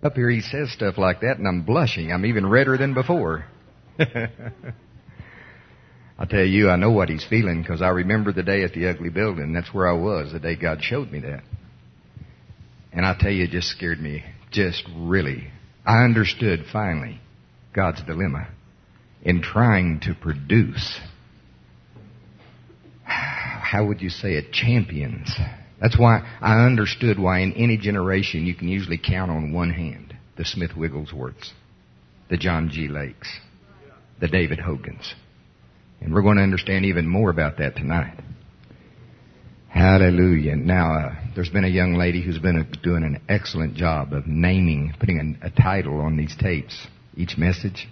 Up here he says stuff like that, and I'm blushing. I'm even redder than before. I'll tell you, I know what he's feeling, because I remember the day at the Ugly Building. That's where I was, the day God showed me that. And I tell you, it just scared me. Just really. I understood, finally, God's dilemma in trying to produce, how would you say it, champions. That's why I understood why in any generation you can usually count on one hand the Smith Wigglesworths, the John G. Lakes, the David Hogans. And we're going to understand even more about that tonight. Hallelujah. Now, there's been a young lady who's been doing an excellent job of naming, putting a title on these tapes, each message.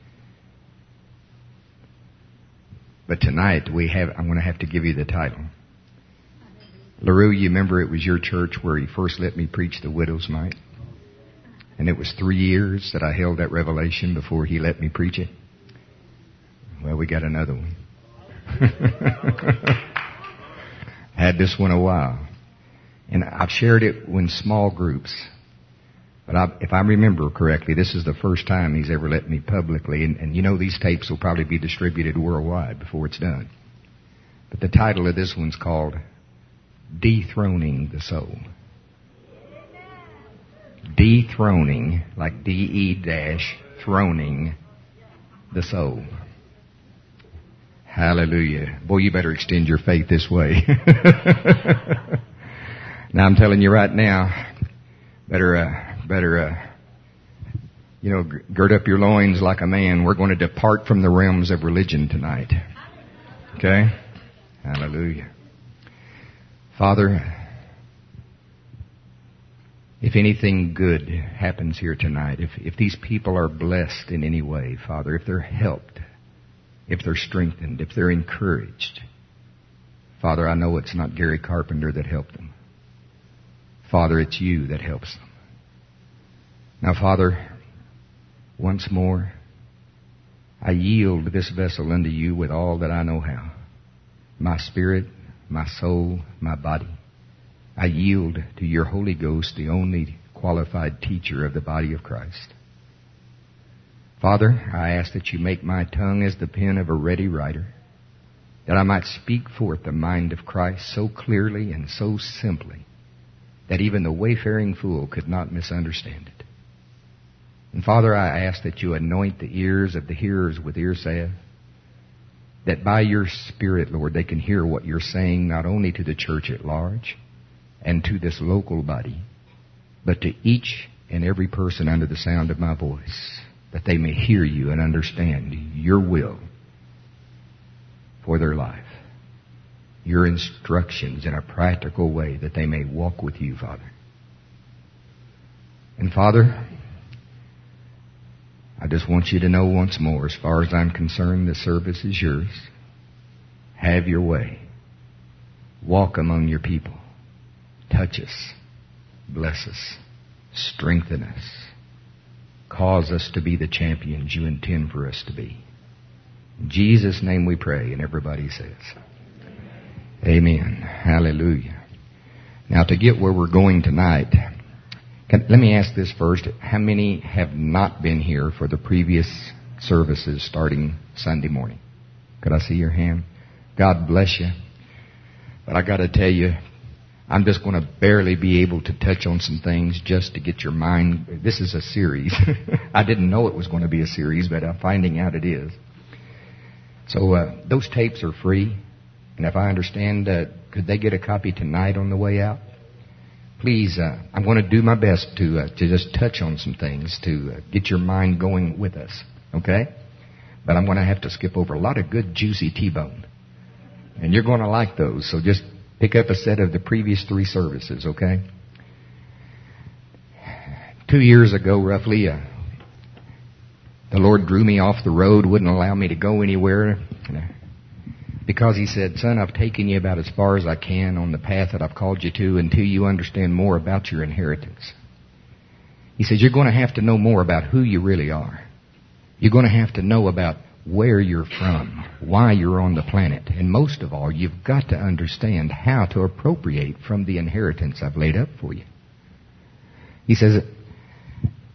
But tonight I'm going to have to give you the title. LaRue, you remember it was your church where he first let me preach the widow's mite? And it was 3 years that I held that revelation before he let me preach it. Well, we got another one. Had this one a while. And I've shared it in small groups. But if I remember correctly, this is the first time he's ever let me publicly. And you know these tapes will probably be distributed worldwide before it's done. But the title of this one's called Dethroning the Soul. Dethroning, like D-E-throning the soul. Hallelujah. Boy, you better extend your faith this way. Now I'm telling you right now, better, gird up your loins like a man. We're going to depart from the realms of religion tonight. Okay? Hallelujah. Father, if anything good happens here tonight, if these people are blessed in any way, Father, if they're helped, if they're strengthened, if they're encouraged, Father, I know it's not Gary Carpenter that helped them. Father, it's you that helps them. Now, Father, once more, I yield this vessel unto you with all that I know how. My spirit, my soul, my body. I yield to your Holy Ghost, the only qualified teacher of the body of Christ. Father, I ask that you make my tongue as the pen of a ready writer, that I might speak forth the mind of Christ so clearly and so simply that even the wayfaring fool could not misunderstand it. And Father, I ask that you anoint the ears of the hearers with ear salve, that by your Spirit, Lord, they can hear what you're saying not only to the church at large and to this local body, but to each and every person under the sound of my voice, that they may hear you and understand your will for their life, your instructions in a practical way, that they may walk with you, Father. And Father, I just want you to know once more, as far as I'm concerned, the service is yours. Have your way. Walk among your people. Touch us. Bless us. Strengthen us. Cause us to be the champions you intend for us to be. In Jesus' name we pray, and everybody says, Amen. Hallelujah. Now, to get where we're going tonight, let me ask this first. How many have not been here for the previous services starting Sunday morning? Could I see your hand? God bless you. But I got to tell you, I'm just going to barely be able to touch on some things just to get your mind. This is a series. I didn't know it was going to be a series, but I'm finding out it is. So those tapes are free. And if I understand, could they get a copy tonight on the way out? Please, I'm going to do my best to just touch on some things to get your mind going with us. Okay? But I'm going to have to skip over a lot of good, juicy T-bone. And you're going to like those. So just pick up a set of the previous 3 services, okay? 2 years ago, roughly, the Lord drew me off the road, wouldn't allow me to go anywhere. Because He said, son, I've taken you about as far as I can on the path that I've called you to until you understand more about your inheritance. He says, you're going to have to know more about who you really are. You're going to have to know about where you're from, why you're on the planet. And most of all, you've got to understand how to appropriate from the inheritance I've laid up for you. He says,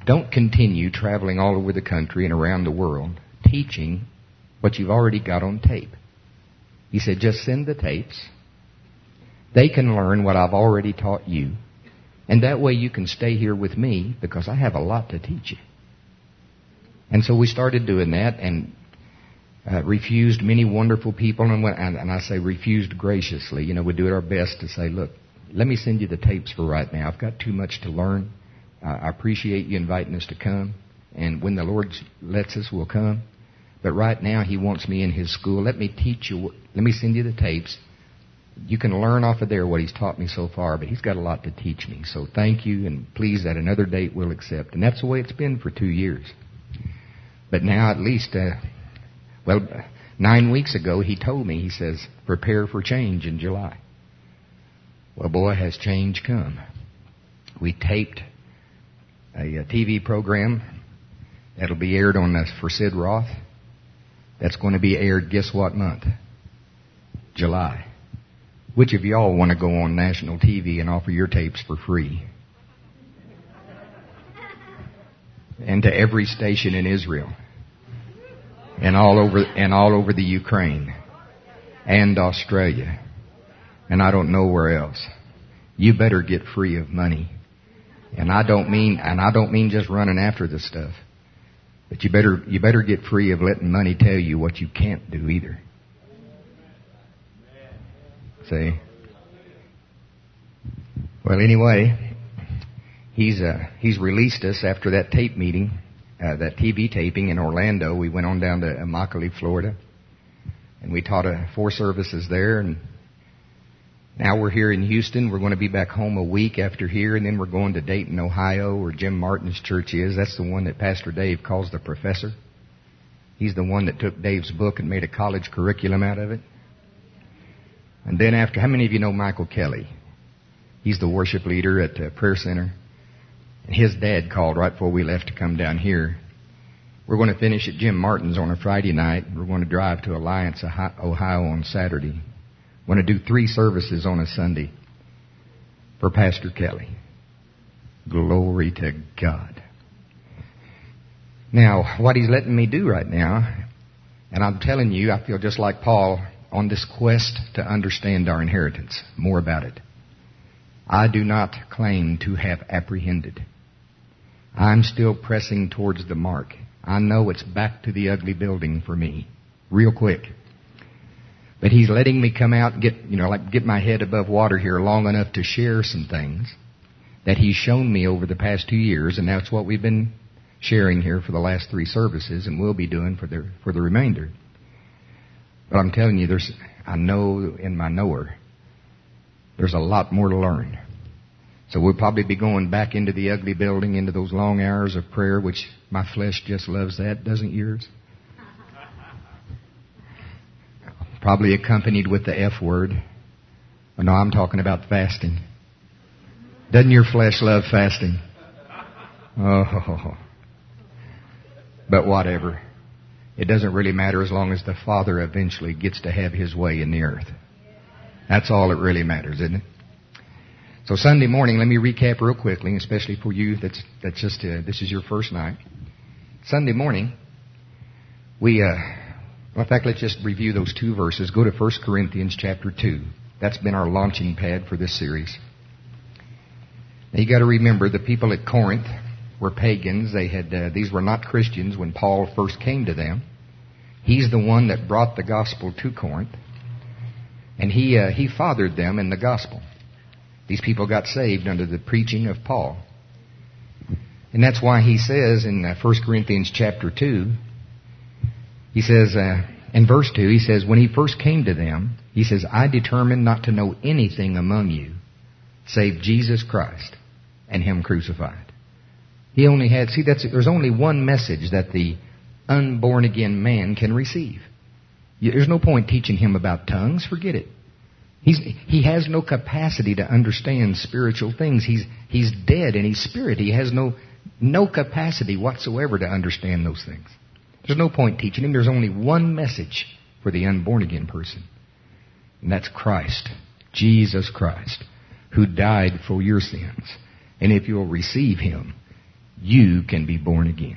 Don't continue traveling all over the country and around the world teaching what you've already got on tape. He said, just send the tapes. They can learn what I've already taught you. And that way you can stay here with me because I have a lot to teach you. And so we started doing that and refused many wonderful people. And I say refused graciously. We do our best to say, look, let me send you the tapes for right now. I've got too much to learn. I appreciate you inviting us to come. And when the Lord lets us, we'll come. But right now He wants me in His school. Let me teach you. Let me send you the tapes. You can learn off of there what He's taught me so far, but He's got a lot to teach me. So thank you, and please, at another date, we'll accept. And that's the way it's been for 2 years. But now at least, 9 weeks ago, He told me, He says, prepare for change in July. Well, boy, has change come. We taped a TV program that'll be aired for Sid Roth. That's going to be aired, guess what month? July. Which of y'all want to go on national TV and offer your tapes for free? And to every station in Israel. And all over the Ukraine. And Australia. And I don't know where else. You better get free of money. And I don't mean just running after the stuff. But you better get free of letting money tell you what you can't do either. See? Well, anyway, he's released us after that tape meeting, that TV taping in Orlando. We went on down to Immokalee, Florida, and we taught 4 services there. And now we're here in Houston. We're going to be back home a week after here, and then we're going to Dayton, Ohio, where Jim Martin's church is. That's the one that Pastor Dave calls the professor. He's the one that took Dave's book and made a college curriculum out of it. And then after, how many of you know Michael Kelly? He's the worship leader at Prayer Center. And his dad called right before we left to come down here. We're going to finish at Jim Martin's on a Friday night. We're going to drive to Alliance, Ohio on Saturday. We're going to do 3 services on a Sunday for Pastor Kelly. Glory to God. Now, what he's letting me do right now, and I'm telling you, I feel just like Paul on this quest to understand our inheritance, more about it. I do not claim to have apprehended. I'm still pressing towards the mark. I know it's back to the ugly building for me, real quick. But He's letting me come out and get my head above water here long enough to share some things that He's shown me over the past 2 years, and that's what we've been sharing here for the last 3 services, and we'll be doing for the remainder. But I'm telling you, I know in my knower, there's a lot more to learn. So we'll probably be going back into the ugly building, into those long hours of prayer, which my flesh just loves that, doesn't yours? Probably accompanied with the F word. Oh, no, I'm talking about fasting. Doesn't your flesh love fasting? Oh. But whatever. It doesn't really matter as long as the Father eventually gets to have His way in the earth. That's all that really matters, isn't it? So Sunday morning, let me recap real quickly, especially for you this is your first night. Sunday morning, in fact, let's just review those 2 verses. Go to 1 Corinthians chapter 2. That's been our launching pad for this series. Now you got to remember, the people at Corinth were pagans. These were not Christians when Paul first came to them. He's the one that brought the gospel to Corinth. And he fathered them in the gospel. These people got saved under the preaching of Paul. And that's why he says in 1 Corinthians chapter 2, he says, in verse 2, he says, when he first came to them, he says, I determined not to know anything among you save Jesus Christ and Him crucified. He only had, there's only one message that the unborn again man can receive. There's no point teaching him about tongues. Forget it. He has no capacity to understand spiritual things. He's dead and he's spirit. He has no capacity whatsoever to understand those things. There's no point teaching him. There's only one message for the unborn again person. And that's Christ, Jesus Christ, who died for your sins. And if you'll receive Him, you can be born again.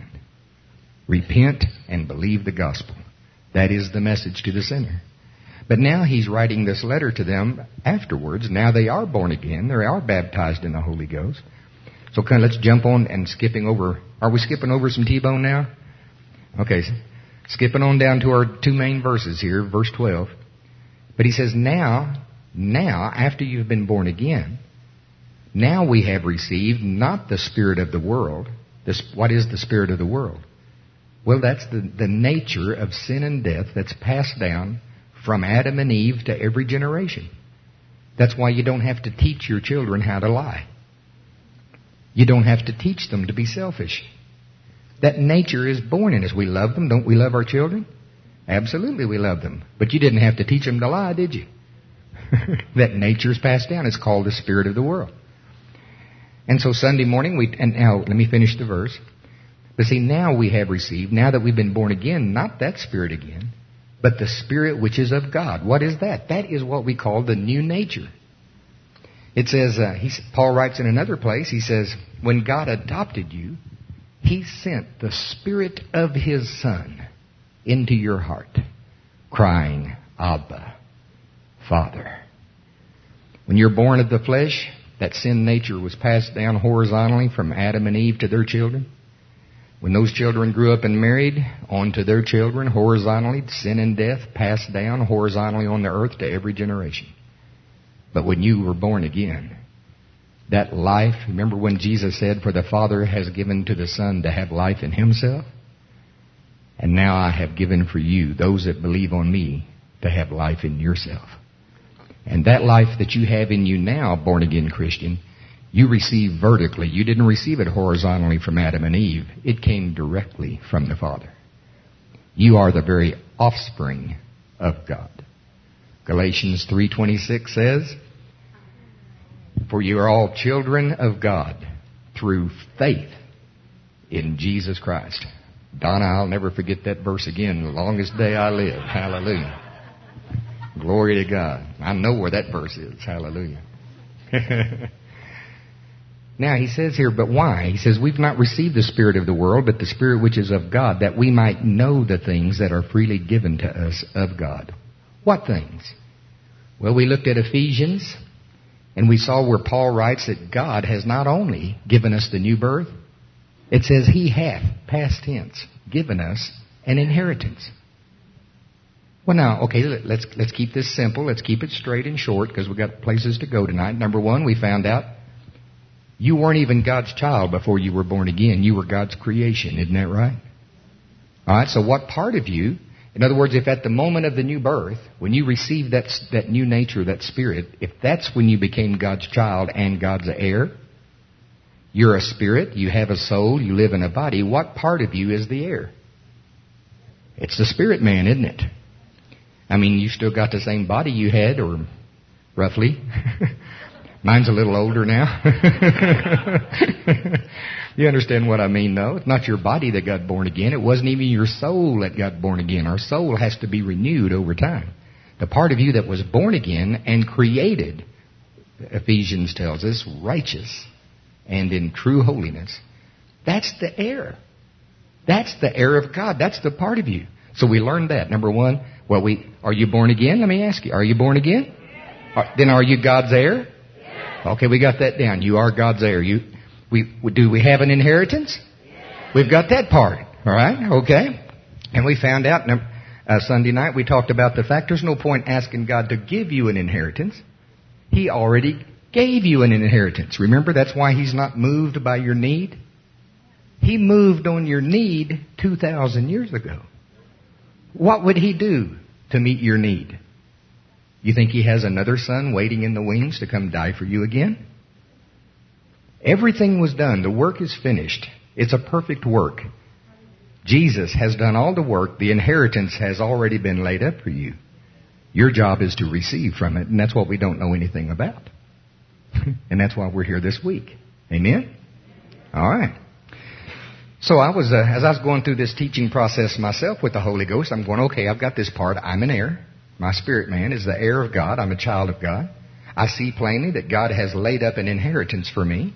Repent and believe the gospel. That is the message to the sinner. But now he's writing this letter to them afterwards. Now they are born again. They are baptized in the Holy Ghost. So let's jump on and skipping over. Are we skipping over some T-bone now? Okay. Skipping on down to our two main verses here, verse 12. But he says, now, after you've been born again, now we have received not the spirit of the world. What is the spirit of the world? Well, that's the nature of sin and death that's passed down from Adam and Eve to every generation. That's why you don't have to teach your children how to lie. You don't have to teach them to be selfish. That nature is born in us. We love them. Don't we love our children? Absolutely we love them. But you didn't have to teach them to lie, did you? That nature is passed down. It's called the spirit of the world. And so Sunday morning, and now let me finish the verse. But see, now we have received, now that we've been born again, not that spirit again, but the Spirit which is of God. What is that? That is what we call the new nature. It says, Paul writes in another place, he says, when God adopted you, He sent the Spirit of His Son into your heart, crying, Abba, Father. When you're born of the flesh, that sin nature was passed down horizontally from Adam and Eve to their children. When those children grew up and married, on to their children, horizontally, sin and death passed down horizontally on the earth to every generation. But when you were born again, that life, remember when Jesus said, for the Father has given to the Son to have life in Himself? And now I have given for you, those that believe on me, to have life in yourself. And that life that you have in you now, born again Christian, you receive vertically. You didn't receive it horizontally from Adam and Eve. It came directly from the Father. You are the very offspring of God. Galatians 3:26 says, for you are all children of God through faith in Jesus Christ. Donna, I'll never forget that verse again the longest day I live. Hallelujah. Glory to God. I know where that verse is. Hallelujah. Now, he says here, but why? He says, we've not received the spirit of the world, but the Spirit which is of God, that we might know the things that are freely given to us of God. What things? Well, we looked at Ephesians, and we saw where Paul writes that God has not only given us the new birth, it says He hath, past tense, given us an inheritance. Well, now, okay, let's keep this simple. Let's keep it straight and short, because we've got places to go tonight. Number one, we found out you weren't even God's child before you were born again. You were God's creation. Isn't that right? All right, so what part of you, in other words, if at the moment of the new birth, when you received that new nature, that spirit, if that's when you became God's child and God's heir, you're a spirit, you have a soul, you live in a body, what part of you is the heir? It's the spirit man, isn't it? I mean, you still got the same body you had, or roughly. Mine's a little older now. You understand what I mean, though? It's not your body that got born again. It wasn't even your soul that got born again. Our soul has to be renewed over time. The part of you that was born again and created, Ephesians tells us, righteous and in true holiness, that's the heir. That's the heir of God. That's the part of you. So we learned that. Number one, are you born again? Let me ask you. Are you born again? Then are you God's heir? Okay, we got that down. You are God's heir. Do we have an inheritance? We've got that part. All right? Okay. And we found out Sunday night we talked about the fact there's no point asking God to give you an inheritance. He already gave you an inheritance. Remember, that's why He's not moved by your need. He moved on your need 2,000 years ago. What would He do to meet your need? You think He has another son waiting in the wings to come die for you again? Everything was done. The work is finished. It's a perfect work. Jesus has done all the work. The inheritance has already been laid up for you. Your job is to receive from it, and that's what we don't know anything about. And that's why we're here this week. Amen? All right. So as I was going through this teaching process myself with the Holy Ghost, I'm going, okay, I've got this part. I'm an heir. My spirit man is the heir of God. I'm a child of God. I see plainly that God has laid up an inheritance for me.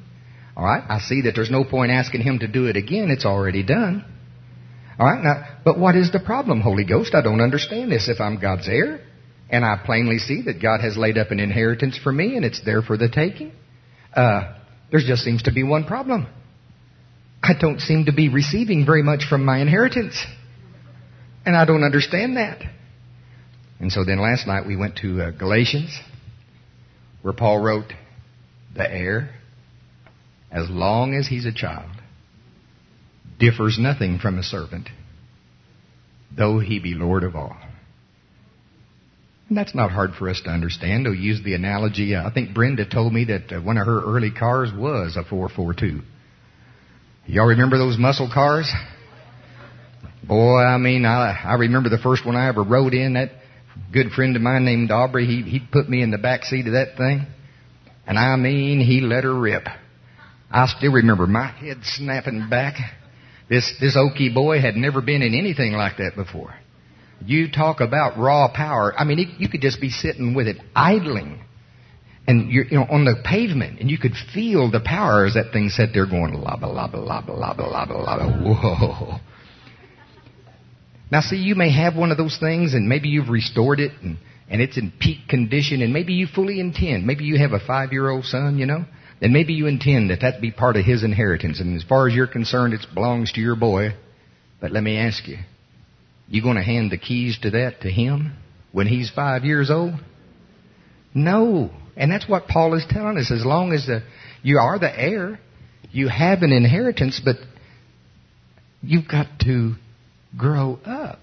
All right, I see that there's no point asking him to do it again. It's already done. All right, now, but what is the problem, Holy Ghost? I don't understand this. If I'm God's heir, and I plainly see that God has laid up an inheritance for me, and it's there for the taking, there just seems to be one problem. I don't seem to be receiving very much from my inheritance. And I don't understand that. And so then last night we went to Galatians, where Paul wrote, the heir, as long as he's a child, differs nothing from a servant, though he be Lord of all. And that's not hard for us to understand. I'll use the analogy. I think Brenda told me that one of her early cars was a 442. Y'all remember those muscle cars? Boy, I mean, I remember the first one I ever rode in. That good friend of mine named Aubrey, he put me in the back seat of that thing. And I mean, he let her rip. I still remember my head snapping back. This Okie boy had never been in anything like that before. You talk about raw power. I mean, you could just be sitting with it idling, and you're on the pavement, and you could feel the power as that thing sat there going laba laba laba laba laba laba. Whoa! Now, see, you may have one of those things, and maybe you've restored it, and it's in peak condition, and maybe you fully intend. Maybe you have a 5-year-old son, and maybe you intend that be part of his inheritance. And as far as you're concerned, it belongs to your boy. But let me ask you, you going to hand the keys to that to him when he's 5 years old? No. And that's what Paul is telling us. As long as you are the heir, you have an inheritance, but you've got to grow up.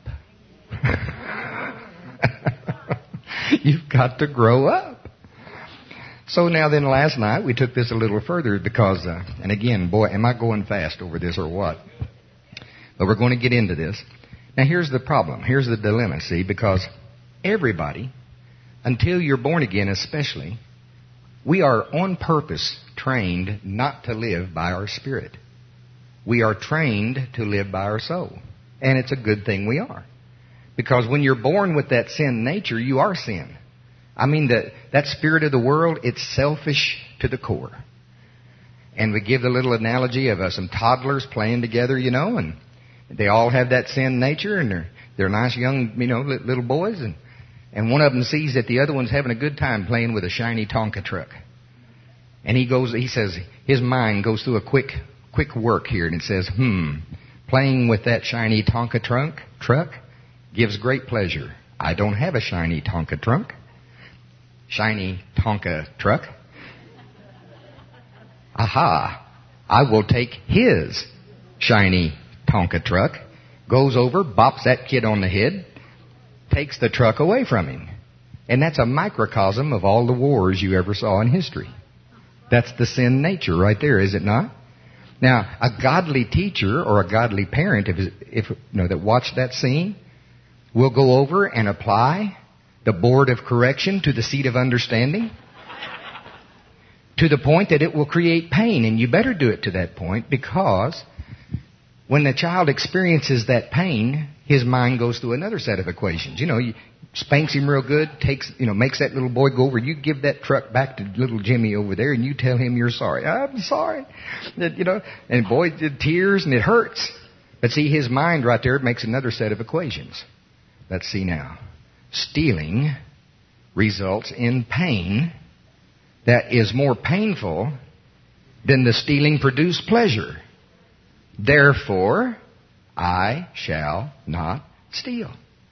You've got to grow up. So now then last night we took this a little further because, and again, boy, am I going fast over this or what? But we're going to get into this. Now here's the problem. Here's the dilemma, see, because everybody, until you're born again especially, we are on purpose trained not to live by our spirit. We are trained to live by our soul. And it's a good thing we are. Because when you're born with that sin nature, you are sin. I mean, that spirit of the world, it's selfish to the core. And we give the little analogy of some toddlers playing together, and they all have that sin nature, and they're nice young, little boys, and one of them sees that the other one's having a good time playing with a shiny Tonka truck. And he says, his mind goes through a quick work here, and it says, playing with that shiny Tonka truck gives great pleasure. I don't have a shiny Tonka truck. Aha! I will take his shiny Tonka truck, goes over, bops that kid on the head, takes the truck away from him. And that's a microcosm of all the wars you ever saw in history. That's the sin nature right there, is it not? Now, a godly teacher or a godly parent, if that watched that scene, will go over and apply the board of correction to the seat of understanding to the point that it will create pain. And you better do it to that point, because when the child experiences that pain, his mind goes through another set of equations. You spanks him real good, makes that little boy go over. You give that truck back to little Jimmy over there, and you tell him you're sorry. I'm sorry. And boy, the tears, and it hurts. But see, his mind right there makes another set of equations. Let's see now. Stealing results in pain that is more painful than the stealing produced pleasure. Therefore, I shall not steal.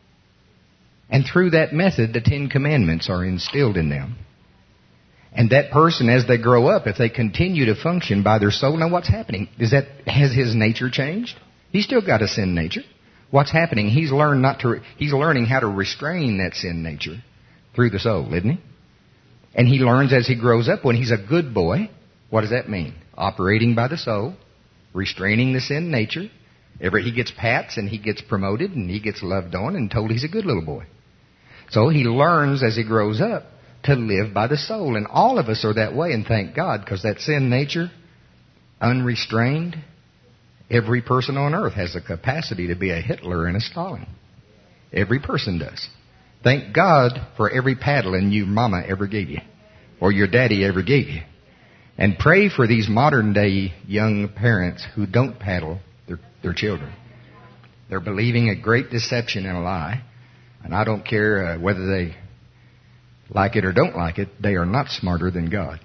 And through that method, the 10 Commandments are instilled in them. And that person, as they grow up, if they continue to function by their soul, now what's happening? Has his nature changed? He's still got a sin nature. What's happening? He's learning how to restrain that sin nature through the soul, isn't he? And he learns as he grows up, when he's a good boy, what does that mean? Operating by the soul, restraining the sin nature. He gets pats and he gets promoted and he gets loved on and told he's a good little boy. So he learns as he grows up to live by the soul. And all of us are that way, and thank God, because that sin nature, unrestrained, every person on earth has the capacity to be a Hitler and a Stalin. Every person does. Thank God for every paddling your mama ever gave you, or your daddy ever gave you. And pray for these modern day young parents who don't paddle their children. They're believing a great deception and a lie. And I don't care whether they like it or don't like it, they are not smarter than God.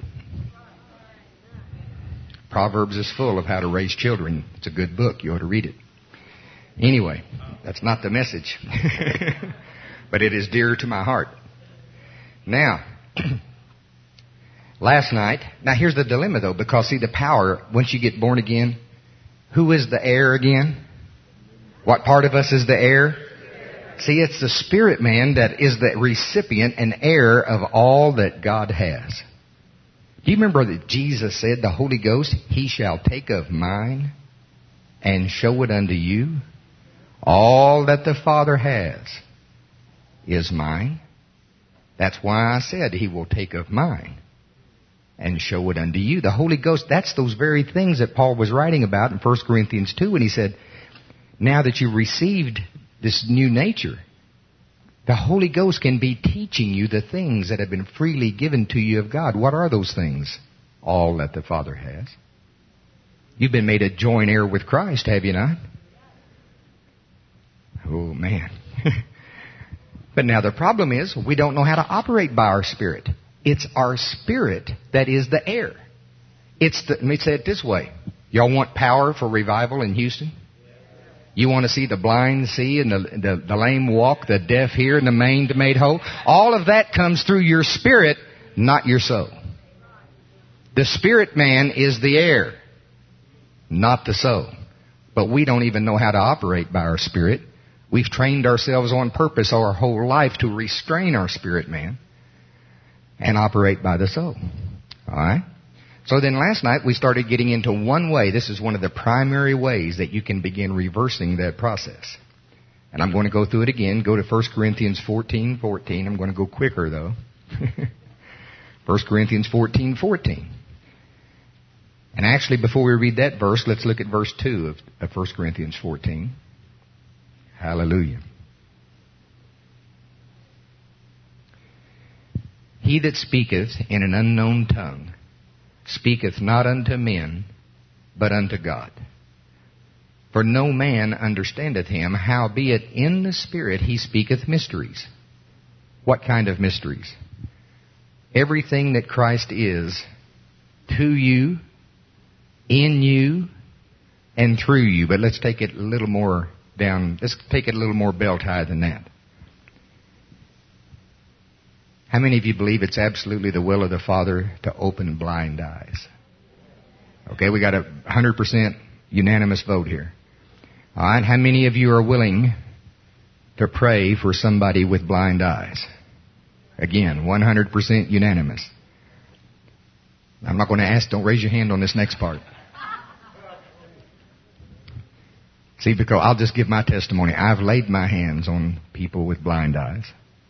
Proverbs is full of how to raise children. It's a good book. You ought to read it. Anyway, that's not the message. But it is dear to my heart. Now, last night, now here's the dilemma though, because see the power, once you get born again, who is the heir again? What part of us is the heir? See, it's the spirit man that is the recipient and heir of all that God has. Do you remember that Jesus said, the Holy Ghost, He shall take of mine and show it unto you? All that the Father has is mine. That's why I said He will take of mine and show it unto you. The Holy Ghost, that's those very things that Paul was writing about in 1 Corinthians 2 when he said, now that you've received this new nature, the Holy Ghost can be teaching you the things that have been freely given to you of God. What are those things? All that the Father has. You've been made a joint heir with Christ, have you not? Oh, man. But now the problem is we don't know how to operate by our spirit. It's our spirit that is the heir. Let me say it this way. Y'all want power for revival in Houston? You want to see the blind see and the lame walk, the deaf hear and the maimed made whole? All of that comes through your spirit, not your soul. The spirit man is the heir, not the soul. But we don't even know how to operate by our spirit. We've trained ourselves on purpose our whole life to restrain our spirit man and operate by the soul. All right? So then last night we started getting into one way. This is one of the primary ways that you can begin reversing that process. And I'm going to go through it again. Go to 1 Corinthians 14:14. I'm going to go quicker though. 1 Corinthians 14:14. And actually before we read that verse, let's look at verse 2 of 1 Corinthians 14. Hallelujah. He that speaketh in an unknown tongue speaketh not unto men, but unto God. For no man understandeth him, howbeit in the Spirit he speaketh mysteries. What kind of mysteries? Everything that Christ is to you, in you, and through you. But let's take it a little more down. Let's take it a little more belt high than that. How many of you believe it's absolutely the will of the Father to open blind eyes? Okay, we got a 100% unanimous vote here. All right, how many of you are willing to pray for somebody with blind eyes? Again, 100% unanimous. I'm not going to ask, don't raise your hand on this next part. See, because I'll just give my testimony. I've laid my hands on people with blind eyes.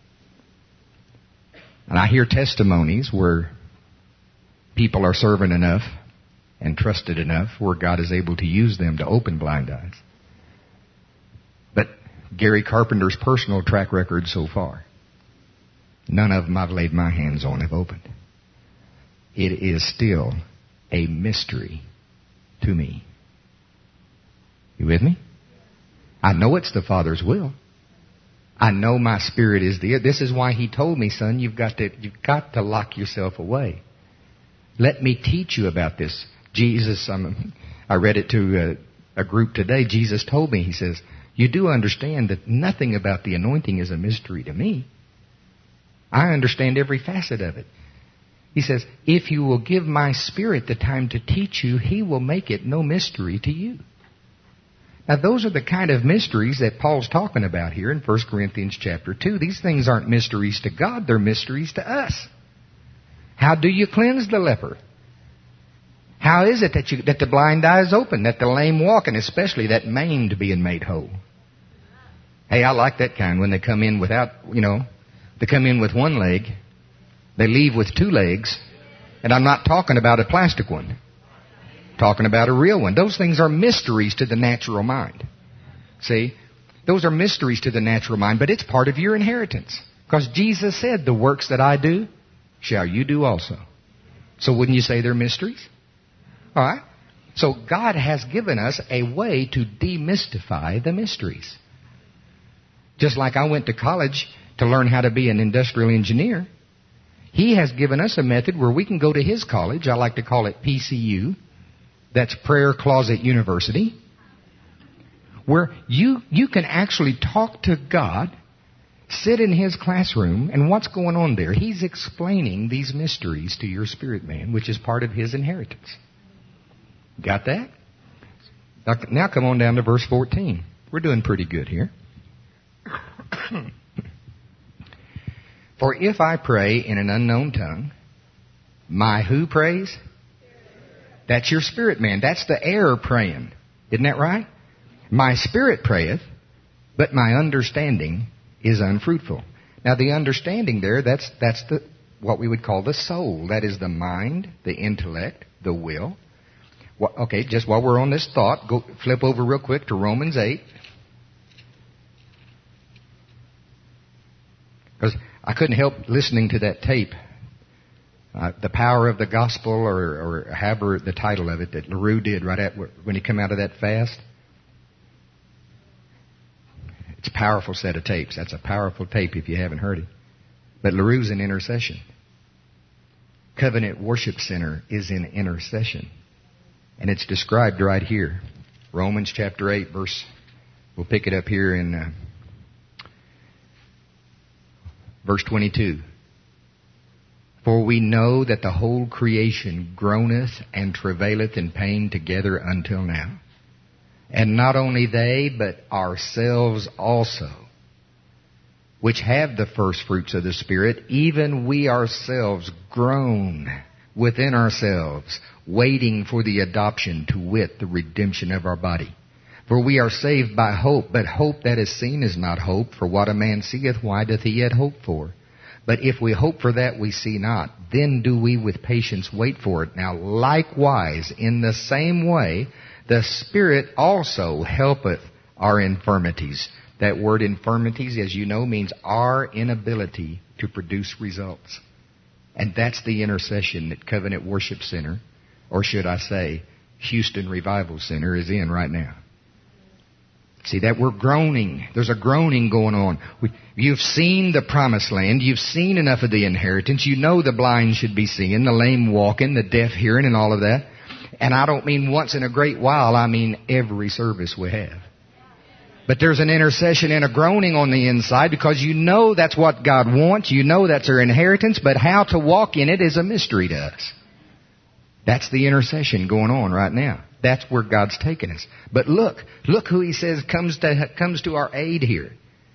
And I hear testimonies where people are servant enough and trusted enough where God is able to use them to open blind eyes. But Gary Carpenter's personal track record so far, none of them I've laid my hands on have opened. It is still a mystery to me. You with me? I know it's the Father's will. I know my spirit is there. This is why He told me, son, you've got to lock yourself away. Let me teach you about this. Jesus, I read it to a group today. Jesus told me, He says, you do understand that nothing about the anointing is a mystery to me. I understand every facet of it. He says, if you will give my Spirit the time to teach you, He will make it no mystery to you. Now, those are the kind of mysteries that Paul's talking about here in 1 Corinthians chapter 2. These things aren't mysteries to God, they're mysteries to us. How do you cleanse the leper? How is it that the blind eye is open, that the lame walk, and especially that maimed being made whole? Hey, I like that kind when they come in without, they come in with one leg, they leave with two legs, and I'm not talking about a plastic one. Talking about a real one. Those things are mysteries to the natural mind. See? Those are mysteries to the natural mind, but it's part of your inheritance. Because Jesus said, the works that I do, shall you do also. So wouldn't you say they're mysteries? All right. So God has given us a way to demystify the mysteries. Just like I went to college to learn how to be an industrial engineer, He has given us a method where we can go to His college. I like to call it PCU. That's Prayer Closet University. Where you can actually talk to God, sit in His classroom, and what's going on there? He's explaining these mysteries to your spirit man, which is part of His inheritance. Got that? Now come on down to verse 14. We're doing pretty good here. For if I pray in an unknown tongue, my who prays? That's your spirit man. That's the air praying. Isn't that right? My spirit prayeth, but my understanding is unfruitful. Now the understanding there, that's the what we would call the soul. That is the mind, the intellect, the will. Okay, just while we're on this thought, go flip over real quick to Romans 8. Because I couldn't help listening to that tape. The Power of the Gospel, or however the title of it, that LaRue did right when he came out of that fast. It's a powerful set of tapes. That's a powerful tape if you haven't heard it. But LaRue's in intercession. Covenant Worship Center is in intercession. And it's described right here. Romans chapter 8, we'll pick it up here in verse 22. For we know that the whole creation groaneth and travaileth in pain together until now. And not only they, but ourselves also, which have the first fruits of the Spirit, even we ourselves groan within ourselves, waiting for the adoption, to wit, the redemption of our body. For we are saved by hope, but hope that is seen is not hope. For what a man seeth, why doth he yet hope for? But if we hope for that we see not, then do we with patience wait for it. Now likewise, in the same way, the Spirit also helpeth our infirmities. That word infirmities, as you know, means our inability to produce results. And that's the intercession that Covenant Worship Center, or should I say, Houston Revival Center, is in right now. See that we're groaning. There's a groaning going on. You've seen the promised land. You've seen enough of the inheritance. You know the blind should be seeing, the lame walking, the deaf hearing, and all of that. And I don't mean once in a great while. I mean every service we have. But there's an intercession and a groaning on the inside because you know that's what God wants. You know that's our inheritance. But how to walk in it is a mystery to us. That's the intercession going on right now. That's where God's taken us. But look who He says comes to our aid here.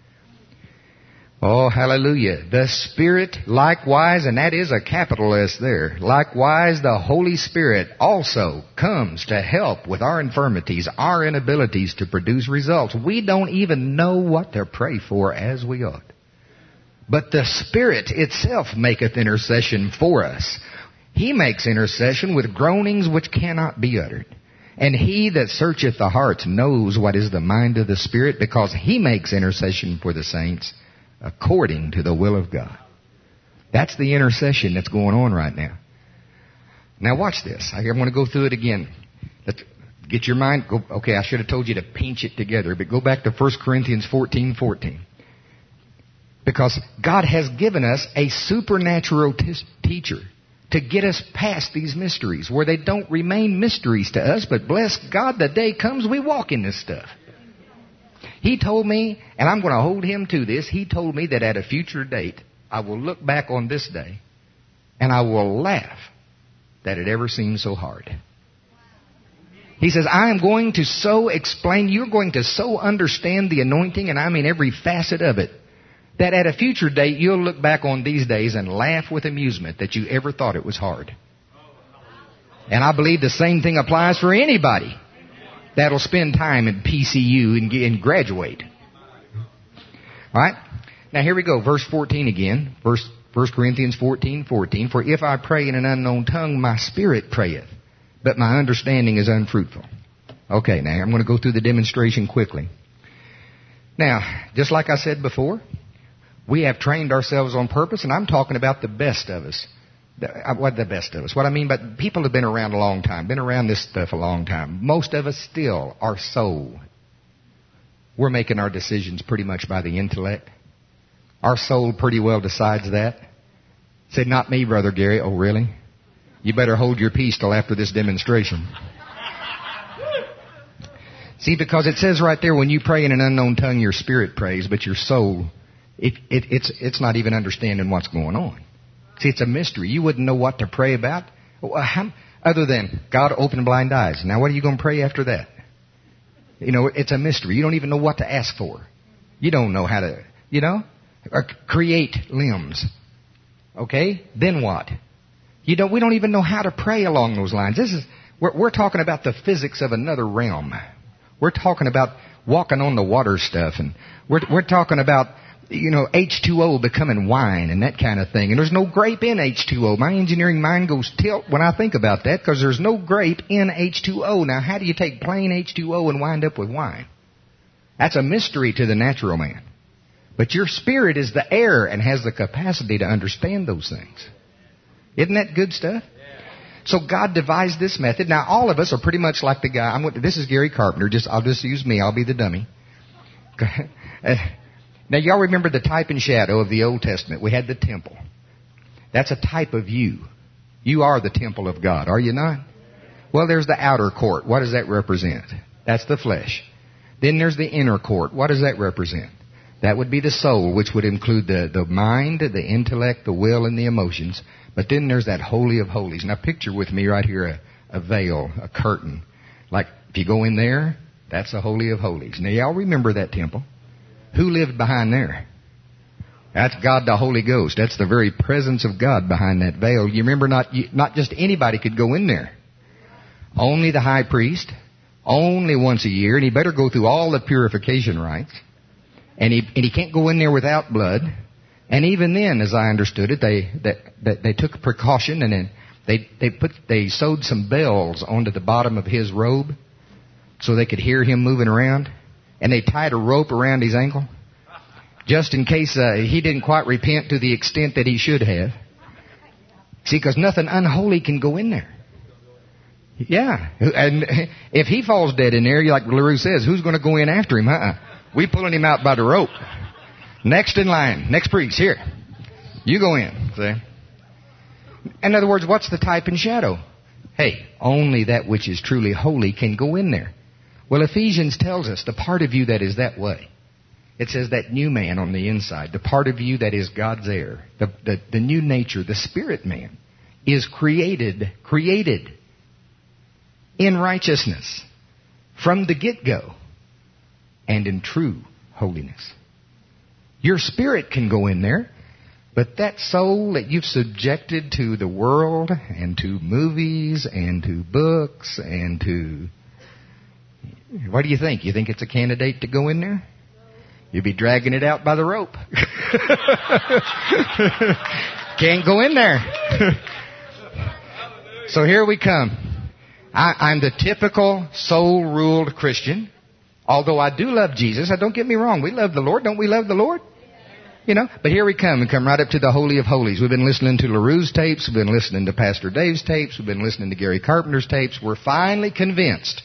Oh, hallelujah. The Spirit likewise, and that is a capital S there, likewise the Holy Spirit also comes to help with our infirmities, our inabilities to produce results. We don't even know what to pray for as we ought. But the Spirit itself maketh intercession for us. He makes intercession with groanings which cannot be uttered. And He that searcheth the hearts knows what is the mind of the Spirit, because He makes intercession for the saints according to the will of God. That's the intercession that's going on right now. Now watch this. I want to go through it again. Let's get your mind. Okay, I should have told you to pinch it together, but go back to 1 Corinthians 14:14. Because God has given us a supernatural teacher to get us past these mysteries, where they don't remain mysteries to us, but bless God, the day comes we walk in this stuff. He told me, and I'm going to hold Him to this, He told me that at a future date, I will look back on this day, and I will laugh that it ever seemed so hard. He says, I am going to so explain, you're going to so understand the anointing, and I mean every facet of it, that at a future date, you'll look back on these days and laugh with amusement that you ever thought it was hard. And I believe the same thing applies for anybody that'll spend time in PCU and graduate. All right? Now here we go. Verse 14 again. 1 Corinthians 14:14. For if I pray in an unknown tongue, my spirit prayeth, but my understanding is unfruitful. Okay, now I'm going to go through the demonstration quickly. Now, just like I said before, we have trained ourselves on purpose, and I'm talking about the best of us, What the best of us? What I mean, but people have been around a long time, been around this stuff a long time. Most of us still are so. We're making our decisions pretty much by the intellect. Our soul pretty well decides that. Said, not me, Brother Gary. Oh, really? You better hold your peace till after this demonstration. See, because it says right there, when you pray in an unknown tongue, your spirit prays, but your soul, it's not even understanding what's going on. See, it's a mystery. You wouldn't know what to pray about other than God open blind eyes. Now, what are you going to pray after that? You know, it's a mystery. You don't even know what to ask for. You don't know how to, or create limbs. Okay? Then what? We don't even know how to pray along those lines. We're talking about the physics of another realm. We're talking about walking on the water stuff, and we're talking about, H2O becoming wine and that kind of thing. And there's no grape in H2O. My engineering mind goes tilt when I think about that, because there's no grape in H2O. Now, how do you take plain H2O and wind up with wine? That's a mystery to the natural man. But your spirit is the air and has the capacity to understand those things. Isn't that good stuff? So God devised this method. Now, all of us are pretty much like the guy. This is Gary Carpenter. I'll just use me. I'll be the dummy. Now, y'all remember the type and shadow of the Old Testament. We had the temple. That's a type of you. You are the temple of God, are you not? Well, there's the outer court. What does that represent? That's the flesh. Then there's the inner court. What does that represent? That would be the soul, which would include the mind, the intellect, the will, and the emotions. But then there's that Holy of Holies. Now picture with me right here a veil, a curtain. Like if you go in there, that's the Holy of Holies. Now y'all remember that temple. Who lived behind there? That's God the Holy Ghost. That's the very presence of God behind that veil. You remember not just anybody could go in there. Only the high priest, only once a year, and he better go through all the purification rites. And he can't go in there without blood. And even then, as I understood it, they took a precaution, and then they sewed some bells onto the bottom of his robe so they could hear him moving around. And they tied a rope around his ankle just in case he didn't quite repent to the extent that he should have. See, because nothing unholy can go in there. Yeah. And if he falls dead in there, like LaRue says, who's going to go in after him? We pulling him out by the rope. Next in line. Next priest. Here. You go in. See? In other words, what's the type and shadow? Hey, only that which is truly holy can go in there. Well, Ephesians tells us the part of you that is that way. It says that new man on the inside, the part of you that is God's heir, the new nature, the spirit man, is created in righteousness from the get-go and in true holiness. Your spirit can go in there, but that soul that you've subjected to the world and to movies and to books and to... What do you think? You think it's a candidate to go in there? You'd be dragging it out by the rope. Can't go in there. So here we come. I'm the typical soul-ruled Christian. Although I do love Jesus. Don't get me wrong. We love the Lord. Don't we love the Lord? But here we come. We come right up to the Holy of Holies. We've been listening to LaRue's tapes. We've been listening to Pastor Dave's tapes. We've been listening to Gary Carpenter's tapes. We're finally convinced.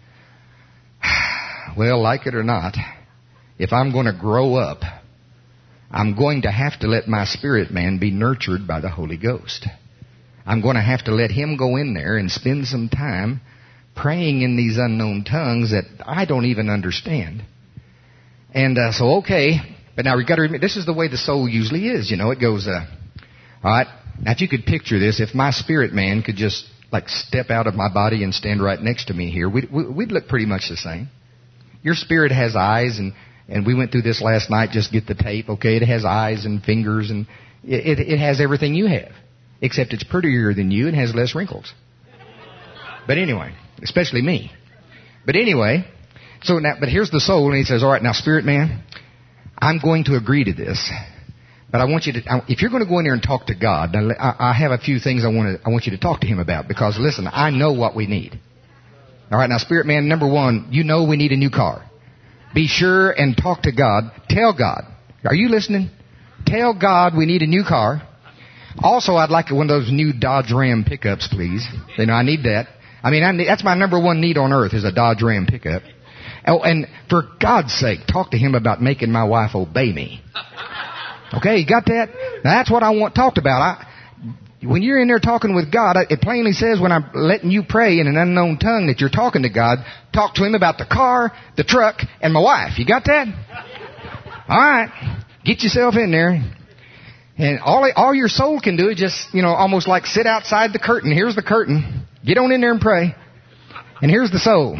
Well, like it or not, if I'm going to grow up, I'm going to have to let my spirit man be nurtured by the Holy Ghost. I'm going to have to let him go in there and spend some time praying in these unknown tongues that I don't even understand. And so, okay. But now we've got to remember, this is the way the soul usually is. It goes, all right. Now, if you could picture this, if my spirit man could just like step out of my body and stand right next to me here, we'd look pretty much the same. Your spirit has eyes, and we went through this last night, just get the tape, okay? It has eyes and fingers, and it has everything you have, except it's prettier than you and has less wrinkles. But anyway, especially me. But anyway, but here's the soul, and he says, all right, now, spirit man, I'm going to agree to this, but I want you to, if you're going to go in there and talk to God, now, I have a few things I want you to talk to him about, because listen, I know what we need. All right, now, spirit man, number one, we need a new car. Be sure and talk to God. Tell God. Are you listening? Tell God we need a new car. Also, I'd like one of those new Dodge Ram pickups, please. You know, I need that. I mean, that's my number one need on earth is a Dodge Ram pickup. Oh, and for God's sake, talk to him about making my wife obey me. Okay, you got that? Now, that's what I want talked about. When you're in there talking with God, it plainly says when I'm letting you pray in an unknown tongue that you're talking to God, talk to him about the car, the truck, and my wife. You got that? All right. Get yourself in there. And all your soul can do is just, almost like sit outside the curtain. Here's the curtain. Get on in there and pray. And here's the soul.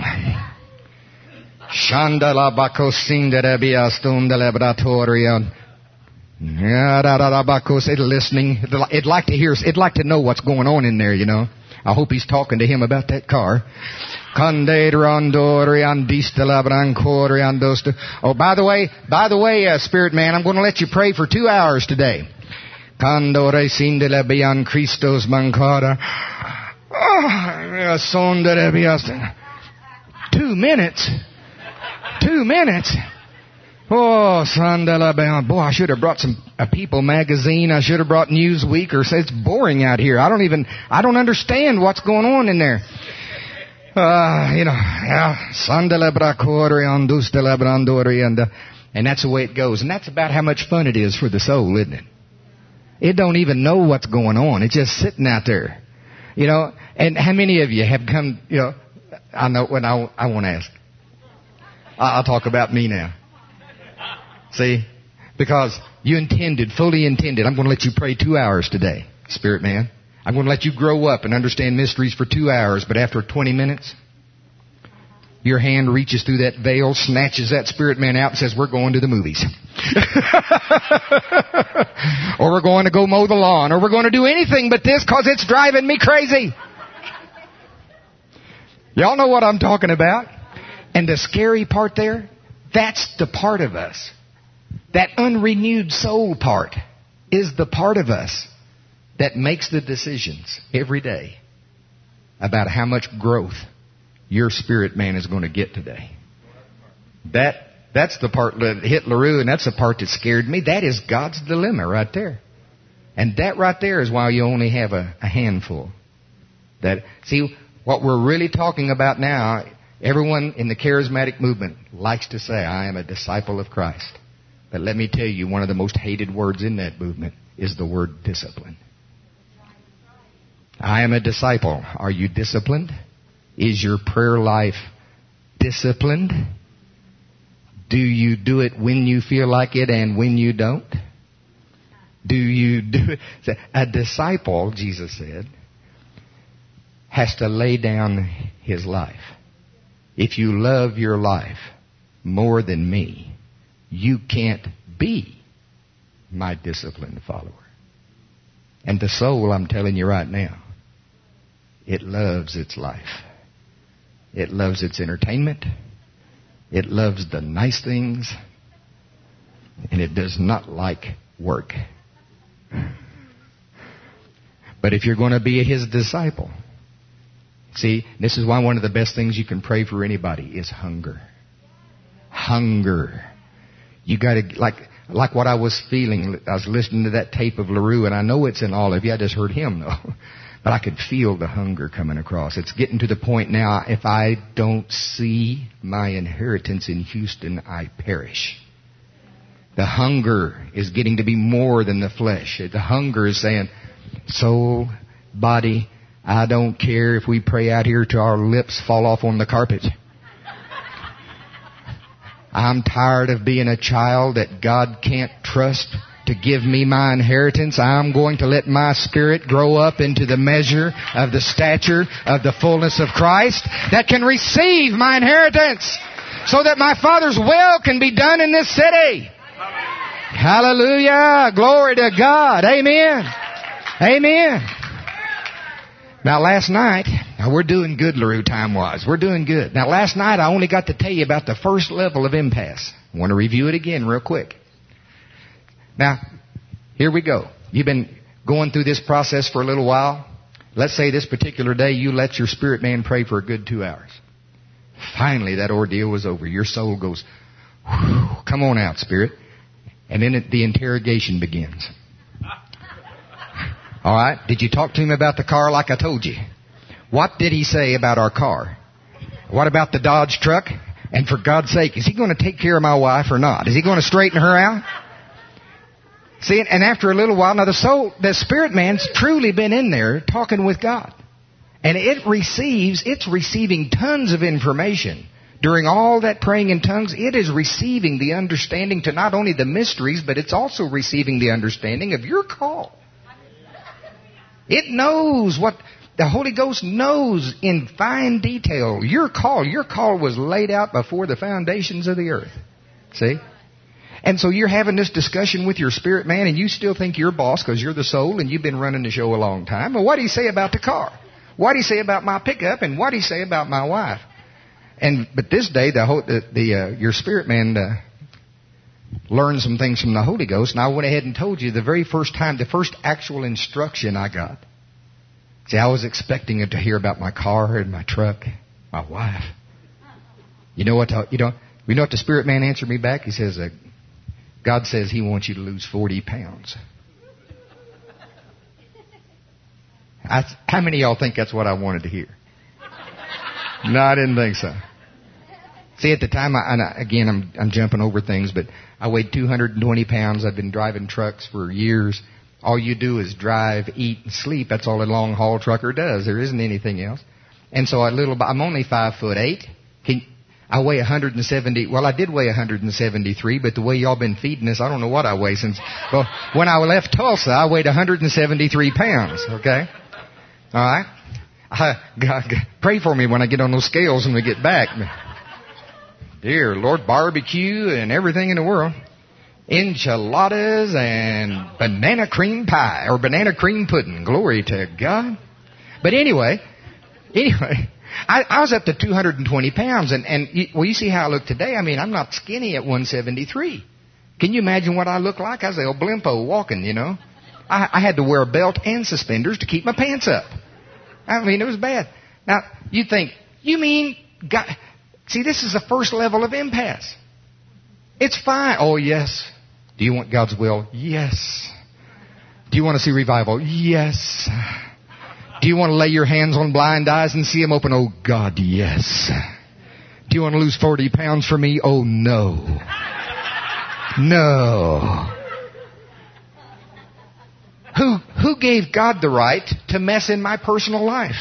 It's listening. It'd like to hear. It'd like to know what's going on in there. I hope he's talking to him about that car. Oh, by the way, Spirit Man, I'm going to let you pray for 2 hours today. 2 minutes. 2 minutes. Oh, boy, I should have brought a People magazine. I should have brought Newsweek, or say it's boring out here. I don't understand what's going on in there. And that's the way it goes. And that's about how much fun it is for the soul, isn't it? It don't even know what's going on. It's just sitting out there. And how many of you have come, I know when I won't ask. I'll talk about me now. See? Because you fully intended, I'm going to let you pray 2 hours today, Spirit Man. I'm going to let you grow up and understand mysteries for 2 hours, but after 20 minutes, your hand reaches through that veil, snatches that Spirit Man out and says, we're going to the movies. Or we're going to go mow the lawn, or we're going to do anything but this because it's driving me crazy. Y'all know what I'm talking about. And the scary part there, that's the part of us. That unrenewed soul part is the part of us that makes the decisions every day about how much growth your spirit man is going to get today. That's the part that hit LaRue, and that's the part that scared me. That is God's dilemma right there. And that right there is why you only have a handful. See, what we're really talking about now, everyone in the charismatic movement likes to say, I am a disciple of Christ. But let me tell you, one of the most hated words in that movement is the word discipline. I am a disciple. Are you disciplined? Is your prayer life disciplined? Do you do it when you feel like it and when you don't? Do you do it? A disciple, Jesus said, has to lay down his life. If you love your life more than me, you can't be my disciplined follower. And the soul, I'm telling you right now, it loves its life. It loves its entertainment. It loves the nice things. And it does not like work. But if you're going to be his disciple, see, this is why one of the best things you can pray for anybody is hunger. Hunger. You got to, like what I was feeling. I was listening to that tape of LaRue, and I know it's in all of you. I just heard him, though. But I could feel the hunger coming across. It's getting to the point now, if I don't see my inheritance in Houston, I perish. The hunger is getting to be more than the flesh. The hunger is saying, soul, body, I don't care if we pray out here till our lips fall off on the carpet. I'm tired of being a child that God can't trust to give me my inheritance. I'm going to let my spirit grow up into the measure of the stature of the fullness of Christ that can receive my inheritance so that my Father's will can be done in this city. Hallelujah. Glory to God. Amen. Amen. Now last night, we're doing good, LaRue, time-wise. We're doing good. Now last night I only got to tell you about the first level of impasse. I want to review it again real quick. Now, here we go. You've been going through this process for a little while. Let's say this particular day you let your spirit man pray for a good 2 hours. Finally, that ordeal was over. Your soul goes, come on out, spirit. And then the interrogation begins. All right? Did you talk to him about the car like I told you? What did he say about our car? What about the Dodge truck? And for God's sake, is he going to take care of my wife or not? Is he going to straighten her out? See, and after a little while, now the spirit man's truly been in there talking with God. And it's receiving tons of information. During all that praying in tongues, it is receiving the understanding to not only the mysteries, but it's also receiving the understanding of your call. It knows what the Holy Ghost knows in fine detail. Your call was laid out before the foundations of the earth. See? And so you're having this discussion with your spirit man, and you still think you're boss because you're the soul and you've been running the show a long time. But what do you say about the car? What do you say about my pickup? And what do you say about my wife? But this day, your spirit man learned some things from the Holy Ghost, and I went ahead and told you the very first time, the first actual instruction I got. See, I was expecting to hear about my car and my truck, my wife. You know what the spirit man answered me back? He says, God says He wants you to lose 40 pounds. How many of y'all think that's what I wanted to hear? No, I didn't think so. See, at the time, I'm jumping over things, but I weighed 220 pounds. I've been driving trucks for years. All you do is drive, eat, and sleep. That's all a long-haul trucker does. There isn't anything else. And so I'm only 5'8". I weigh 170. Well, I did weigh 173, but the way y'all been feeding us, I don't know what I weigh since. Well, when I left Tulsa, I weighed 173 pounds. Okay, all right. God, pray for me when I get on those scales when we get back. Dear Lord, barbecue and everything in the world. Enchiladas and banana cream pie or banana cream pudding. Glory to God. But anyway, I was up to 220 pounds. And you see how I look today. I mean, I'm not skinny at 173. Can you imagine what I look like? I was a old blimpo walking, you know. I had to wear a belt and suspenders to keep my pants up. I mean, it was bad. Now, you think, you mean God? See, this is the first level of impasse. It's fine. Oh, yes. Do you want God's will? Yes. Do you want to see revival? Yes. Do you want to lay your hands on blind eyes and see them open? Oh, God, yes. Do you want to lose 40 pounds for me? Oh, no. No. Who gave God the right to mess in my personal life?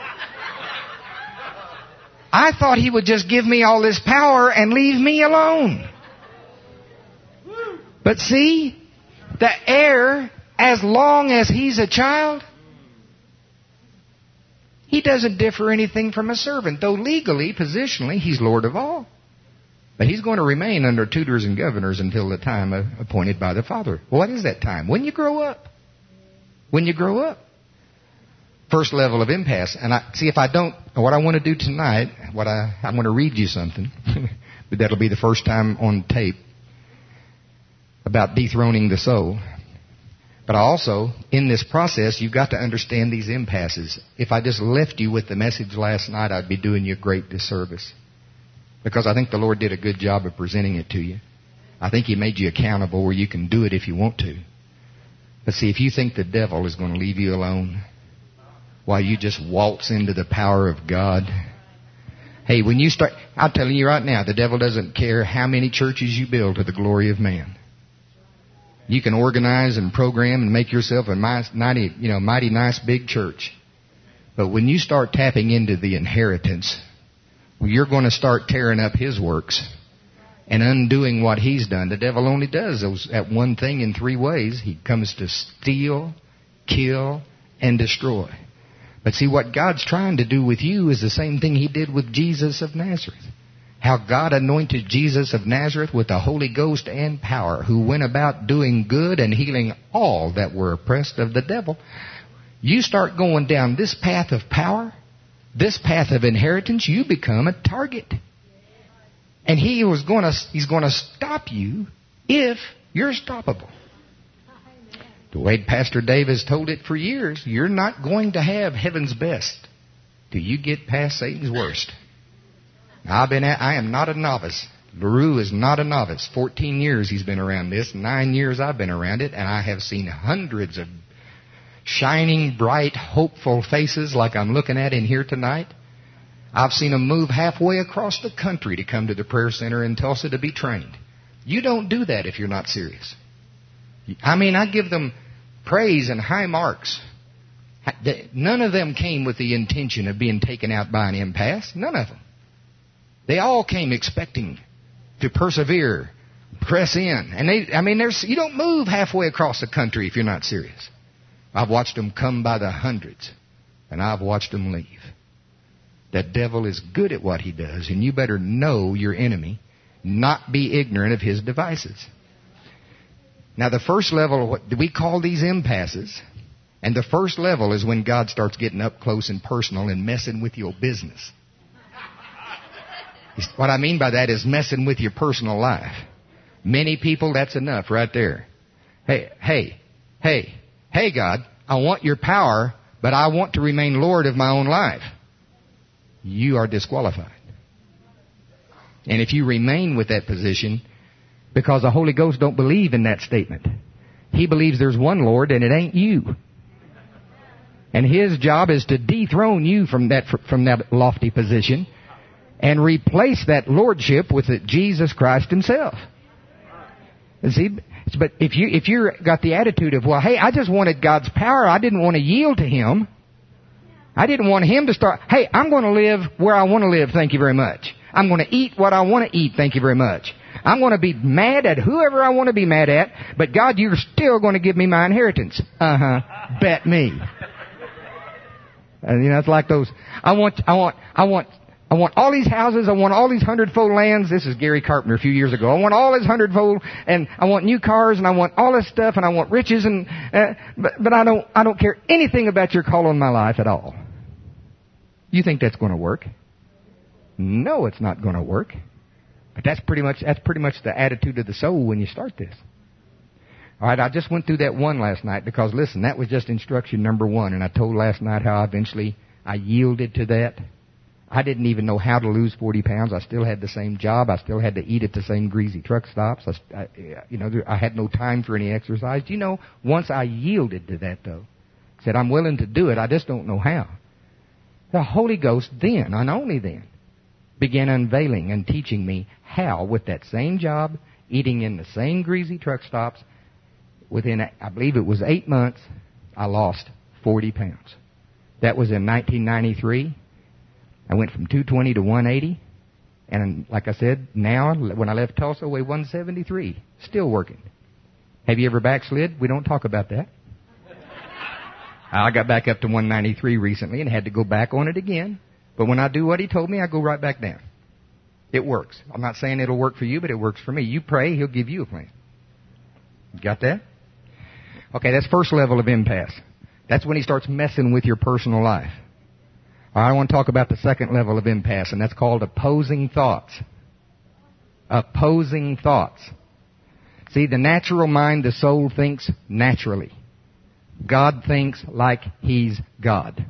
I thought He would just give me all this power and leave me alone. But see, the heir, as long as he's a child, he doesn't differ anything from a servant. Though legally, positionally, he's Lord of all. But he's going to remain under tutors and governors until the time appointed by the Father. What is that time? When you grow up. When you grow up. First level of impasse. And if I don't, what I want to do tonight, I'm going to read you something. But that'll be the first time on tape about dethroning the soul. But also, in this process, you've got to understand these impasses. If I just left you with the message last night, I'd be doing you a great disservice. Because I think the Lord did a good job of presenting it to you. I think He made you accountable where you can do it if you want to. But see, if you think the devil is going to leave you alone while you just waltz into the power of God. Hey, when you start, I'm telling you right now, the devil doesn't care how many churches you build to the glory of man. You can organize and program and make yourself a mighty nice big church. But when you start tapping into the inheritance, you're going to start tearing up his works and undoing what he's done. The devil only does that one thing in three ways. He comes to steal, kill, and destroy. But see, what God's trying to do with you is the same thing He did with Jesus of Nazareth. How God anointed Jesus of Nazareth with the Holy Ghost and power, who went about doing good and healing all that were oppressed of the devil. You start going down this path of power, this path of inheritance, you become a target. And He's going to stop you if you're stoppable. The way Pastor Dave has told it for years, you're not going to have heaven's best till you get past Satan's worst. Now, I am not a novice. LaRue is not a novice. 14 years he's been around this. 9 years I've been around it, and I have seen hundreds of shining, bright, hopeful faces like I'm looking at in here tonight. I've seen them move halfway across the country to come to the prayer center in Tulsa to be trained. You don't do that if you're not serious. I mean, I give them praise and high marks. None of them came with the intention of being taken out by an impasse. None of them. They all came expecting to persevere, press in. And you don't move halfway across the country if you're not serious. I've watched them come by the hundreds, and I've watched them leave. That devil is good at what he does, and you better know your enemy, not be ignorant of his devices. Now, the first level, what we call these impasses, and the first level is when God starts getting up close and personal and messing with your business. What I mean by that is messing with your personal life. Many people, that's enough right there. Hey, God, I want your power, but I want to remain Lord of my own life. You are disqualified. And if you remain with that position, because the Holy Ghost don't believe in that statement. He believes there's one Lord and it ain't you. And His job is to dethrone you from that lofty position and replace that lordship with Jesus Christ Himself. And see, but if you got the attitude of, well, hey, I just wanted God's power, I didn't want to yield to Him. I didn't want Him to start, hey, I'm going to live where I want to live, thank you very much. I'm going to eat what I want to eat, thank you very much. I'm going to be mad at whoever I want to be mad at, but God, you're still going to give me my inheritance. Bet me. And it's like those, I want all these houses, I want all these 100-fold lands. This is Gary Carpenter a few years ago. I want all this 100-fold, and I want new cars, and I want all this stuff, and I want riches, and but I don't care anything about your call on my life at all. You think that's going to work? No, it's not going to work. But that's pretty much the attitude of the soul when you start this. All right, I just went through that one last night because, listen, that was just instruction number one. And I told last night how eventually I yielded to that. I didn't even know how to lose 40 pounds. I still had the same job. I still had to eat at the same greasy truck stops. I had no time for any exercise. Once I yielded to that, though, said I'm willing to do it, I just don't know how. The Holy Ghost then, and only then, began unveiling and teaching me how, with that same job, eating in the same greasy truck stops, within, I believe it was 8 months, I lost 40 pounds. That was in 1993. I went from 220 to 180. And like I said, now, when I left Tulsa, I weigh 173. Still working. Have you ever backslid? We don't talk about that. I got back up to 193 recently and had to go back on it again. But when I do what He told me, I go right back down. It works. I'm not saying it'll work for you, but it works for me. You pray, He'll give you a plan. Got that? Okay, that's first level of impasse. That's when He starts messing with your personal life. All right, I want to talk about the second level of impasse, and that's called opposing thoughts. Opposing thoughts. See, the natural mind, the soul thinks naturally. God thinks like He's God.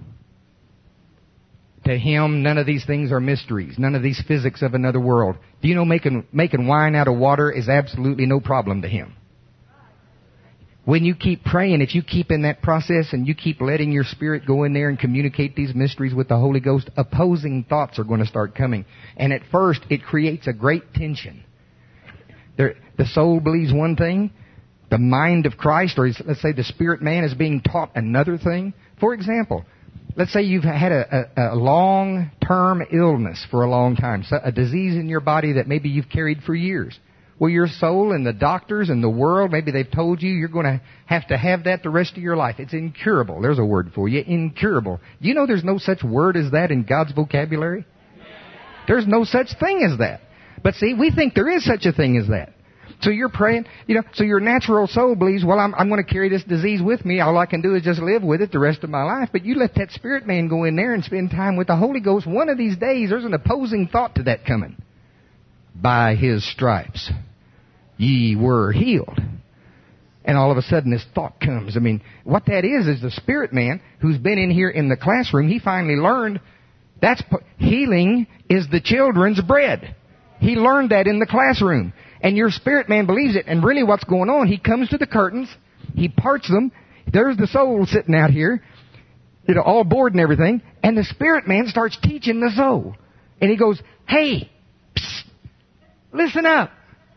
To Him, none of these things are mysteries. None of these physics of another world. Do you know making wine out of water is absolutely no problem to Him? When you keep praying, if you keep in that process and you keep letting your spirit go in there and communicate these mysteries with the Holy Ghost, opposing thoughts are going to start coming. And at first, it creates a great tension. The soul believes one thing. The mind of Christ, or let's say the spirit man, is being taught another thing. For example, let's say you've had a long-term illness for a long time, a disease in your body that maybe you've carried for years. Well, your soul and the doctors and the world, maybe they've told you you're going to have that the rest of your life. It's incurable. There's a word for you, incurable. Do you know there's no such word as that in God's vocabulary? There's no such thing as that. But see, we think there is such a thing as that. So you're praying, so your natural soul believes, well, I'm going to carry this disease with me. All I can do is just live with it the rest of my life. But you let that spirit man go in there and spend time with the Holy Ghost. One of these days, there's an opposing thought to that coming. By His stripes, ye were healed. And all of a sudden this thought comes. I mean, what that is the spirit man who's been in here in the classroom, he finally learned healing is the children's bread. He learned that in the classroom. And your spirit man believes it. And really what's going on, he comes to the curtains, he parts them, there's the soul sitting out here, all bored and everything, and the spirit man starts teaching the soul. And he goes, hey, psst, listen up.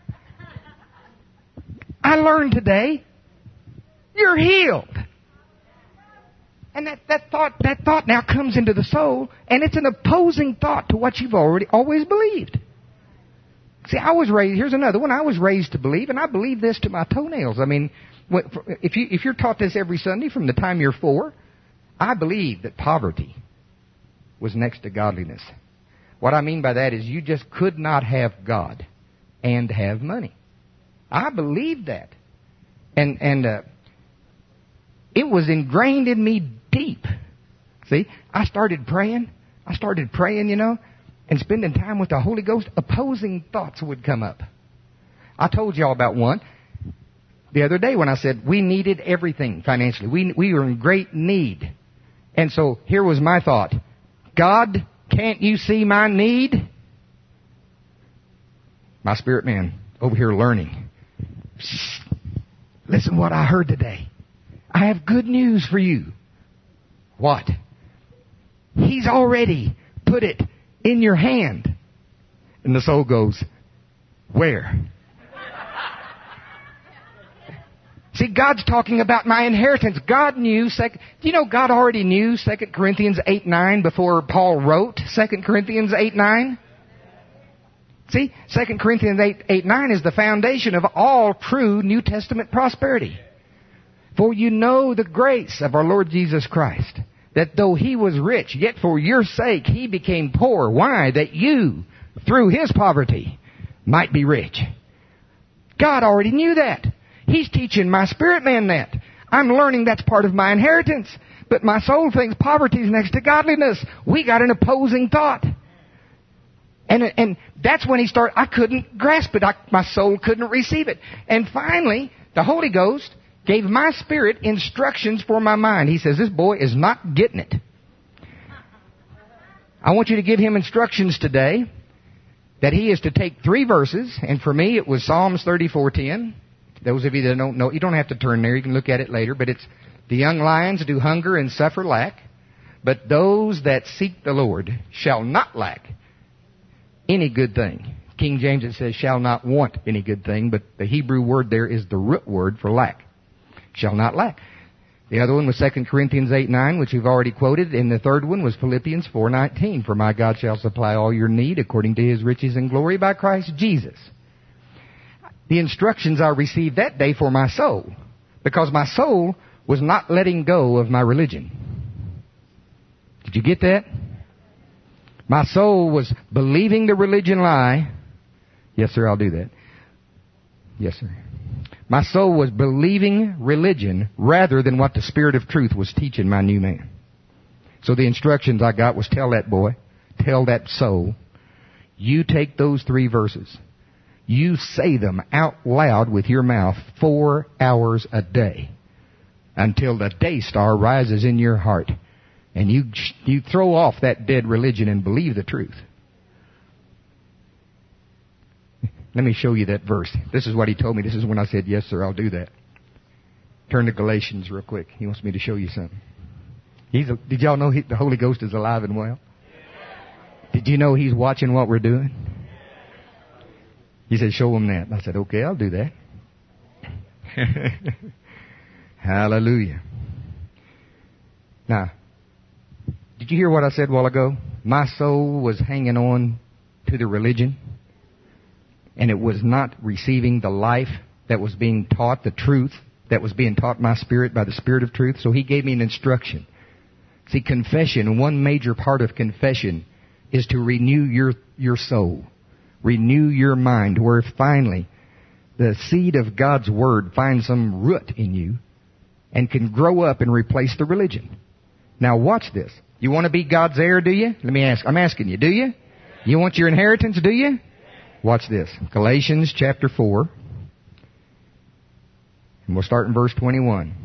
I learned today, you're healed. And that thought now comes into the soul, and it's an opposing thought to what you've always believed. See, here's another one. I was raised to believe, and I believe this to my toenails. I mean, if you're taught this every Sunday from the time you're 4, I believe that poverty was next to godliness. What I mean by that is you just could not have God and have money. I believed that. And it was ingrained in me deep. See, I started praying, and spending time with the Holy Ghost. Opposing thoughts would come up. I told y'all about one the other day when I said we needed everything financially. We were in great need. And so here was my thought. God, can't you see my need? My spirit man over here learning. Listen what I heard today. I have good news for you. What? He's already put it in your hand. And the soul goes, where? See, God's talking about my inheritance. God knew, do you know God already knew 2 Corinthians 8:9 before Paul wrote 2 Corinthians 8:9? See, 2 Corinthians 8:9 is the foundation of all true New Testament prosperity. For you know the grace of our Lord Jesus Christ, that though He was rich, yet for your sake He became poor. Why? That you, through His poverty, might be rich. God already knew that. He's teaching my spirit man that. I'm learning that's part of my inheritance. But my soul thinks poverty is next to godliness. We got an opposing thought. And that's when I couldn't grasp it. My soul couldn't receive it. And finally, the Holy Ghost gave my spirit instructions for my mind. He says, this boy is not getting it. I want you to give him instructions today that he is to take 3 verses. And for me, it was Psalms 34:10. Those of you that don't know, you don't have to turn there. You can look at it later. But it's, the young lions do hunger and suffer lack, but those that seek the Lord shall not lack any good thing. King James, it says, shall not want any good thing, but the Hebrew word there is the root word for lack. Shall not lack. The other one was 2 Corinthians 8:9, which you've already quoted, and the third one was Philippians 4:19. For my God shall supply all your need according to His riches and glory by Christ Jesus. The instructions I received that day for my soul, because my soul was not letting go of my religion. Did you get that? My soul was believing the religion lie. Yes, sir, I'll do that. Yes, sir. My soul was believing religion rather than what the Spirit of truth was teaching my new man. So the instructions I got was tell that boy, tell that soul, you take those 3 verses. You say them out loud with your mouth 4 hours a day until the day star rises in your heart. And you throw off that dead religion and believe the truth. Let me show you that verse. This is what he told me. This is when I said, yes, sir, I'll do that. Turn to Galatians real quick. He wants me to show you something. Did y'all know the Holy Ghost is alive and well? Did you know He's watching what we're doing? He said, show him that. I said, okay, I'll do that. Hallelujah. Now, did you hear what I said a while ago? My soul was hanging on to the religion, and it was not receiving the life that was being taught, the truth that was being taught my spirit by the Spirit of truth. So He gave me an instruction. See, confession, one major part of confession is to renew your soul. Renew your mind, where finally the seed of God's Word finds some root in you and can grow up and replace the religion. Now watch this. You want to be God's heir, do you? I'm asking you, do you? You want your inheritance, do you? Watch this. Galatians chapter 4. And we'll start in verse 21.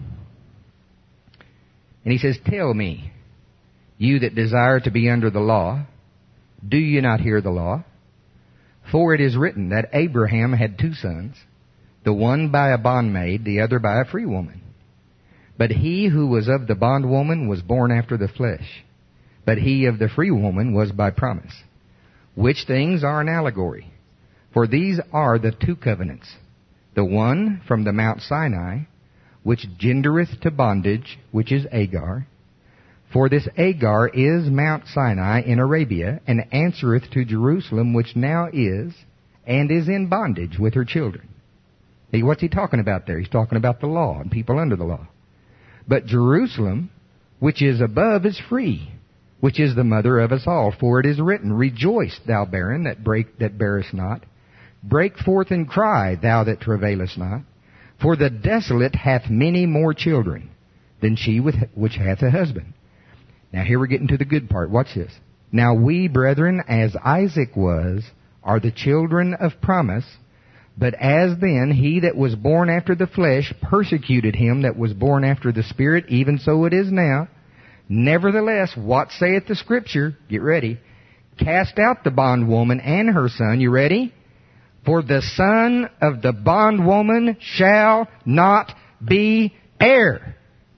And he says, tell me, you that desire to be under the law, do you not hear the law? For it is written that Abraham had 2 sons, the one by a bondmaid, the other by a free woman. But he who was of the bondwoman was born after the flesh. But he of the free woman was by promise. Which things are an allegory? For these are the two covenants. The one from the Mount Sinai, which gendereth to bondage, which is Agar. For this Agar is Mount Sinai in Arabia, and answereth to Jerusalem, which now is, and is in bondage with her children. Hey, what's he talking about there? He's talking about the law and people under the law. But Jerusalem, which is above, is free, which is the mother of us all. For it is written, Rejoice, thou barren that bearest not. Break forth and cry, thou that travailest not. For the desolate hath many more children than she which hath a husband. Now here we're getting to the good part. Watch this. Now we, brethren, as Isaac was, are the children of promise. But as then he that was born after the flesh persecuted him that was born after the Spirit, even so it is now. Nevertheless, what saith the Scripture? Get ready. Cast out the bondwoman and her son. You ready? For the son of the bondwoman shall not be heir.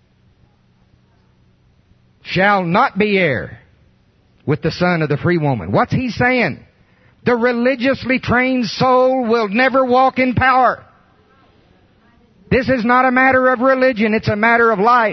Shall not be heir with the son of the free woman. What's he saying? The religiously trained soul will never walk in power. This is not a matter of religion, it's a matter of life.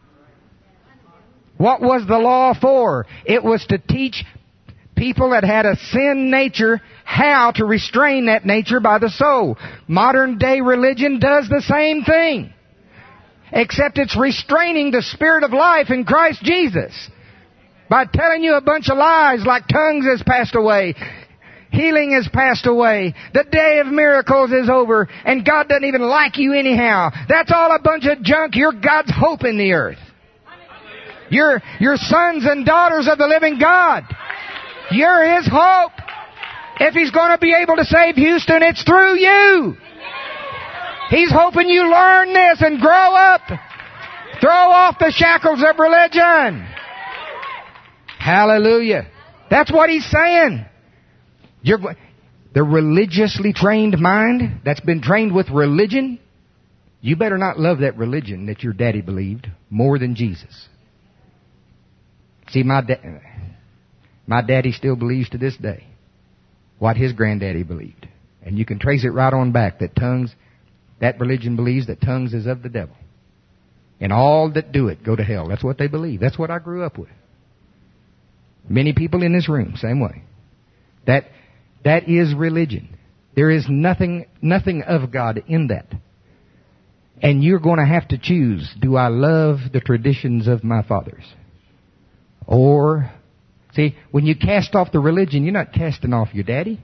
What was the law for? It was to teach people that had a sin nature how to restrain that nature by the soul. Modern day religion does the same thing, except it's restraining the spirit of life in Christ Jesus by telling you a bunch of lies like tongues has passed away, healing has passed away, the day of miracles is over, and God doesn't even like you anyhow. That's all a bunch of junk. You're God's hope in the earth. You're sons and daughters of the living God. You're His hope. If He's going to be able to save Houston, it's through you. He's hoping you learn this and grow up. Throw off the shackles of religion. Hallelujah. That's what He's saying. The religiously trained mind that's been trained with religion, you better not love that religion that your daddy believed more than Jesus. See, my daddy still believes to this day what his granddaddy believed. And you can trace it right on back that religion believes that tongues is of the devil. And all that do it go to hell. That's what they believe. That's what I grew up with. Many people in this room, same way. That is religion. There is nothing of God in that. And you're going to have to choose, do I love the traditions of my fathers? Or, see, when you cast off the religion, you're not casting off your daddy.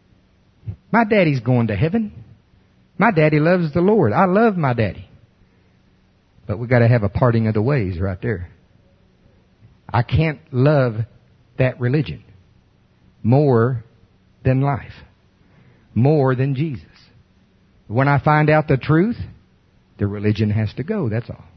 My daddy's going to heaven. My daddy loves the Lord. I love my daddy. But we've got to have a parting of the ways right there. I can't love that religion more than life, more than Jesus. When I find out the truth, the religion has to go, that's all.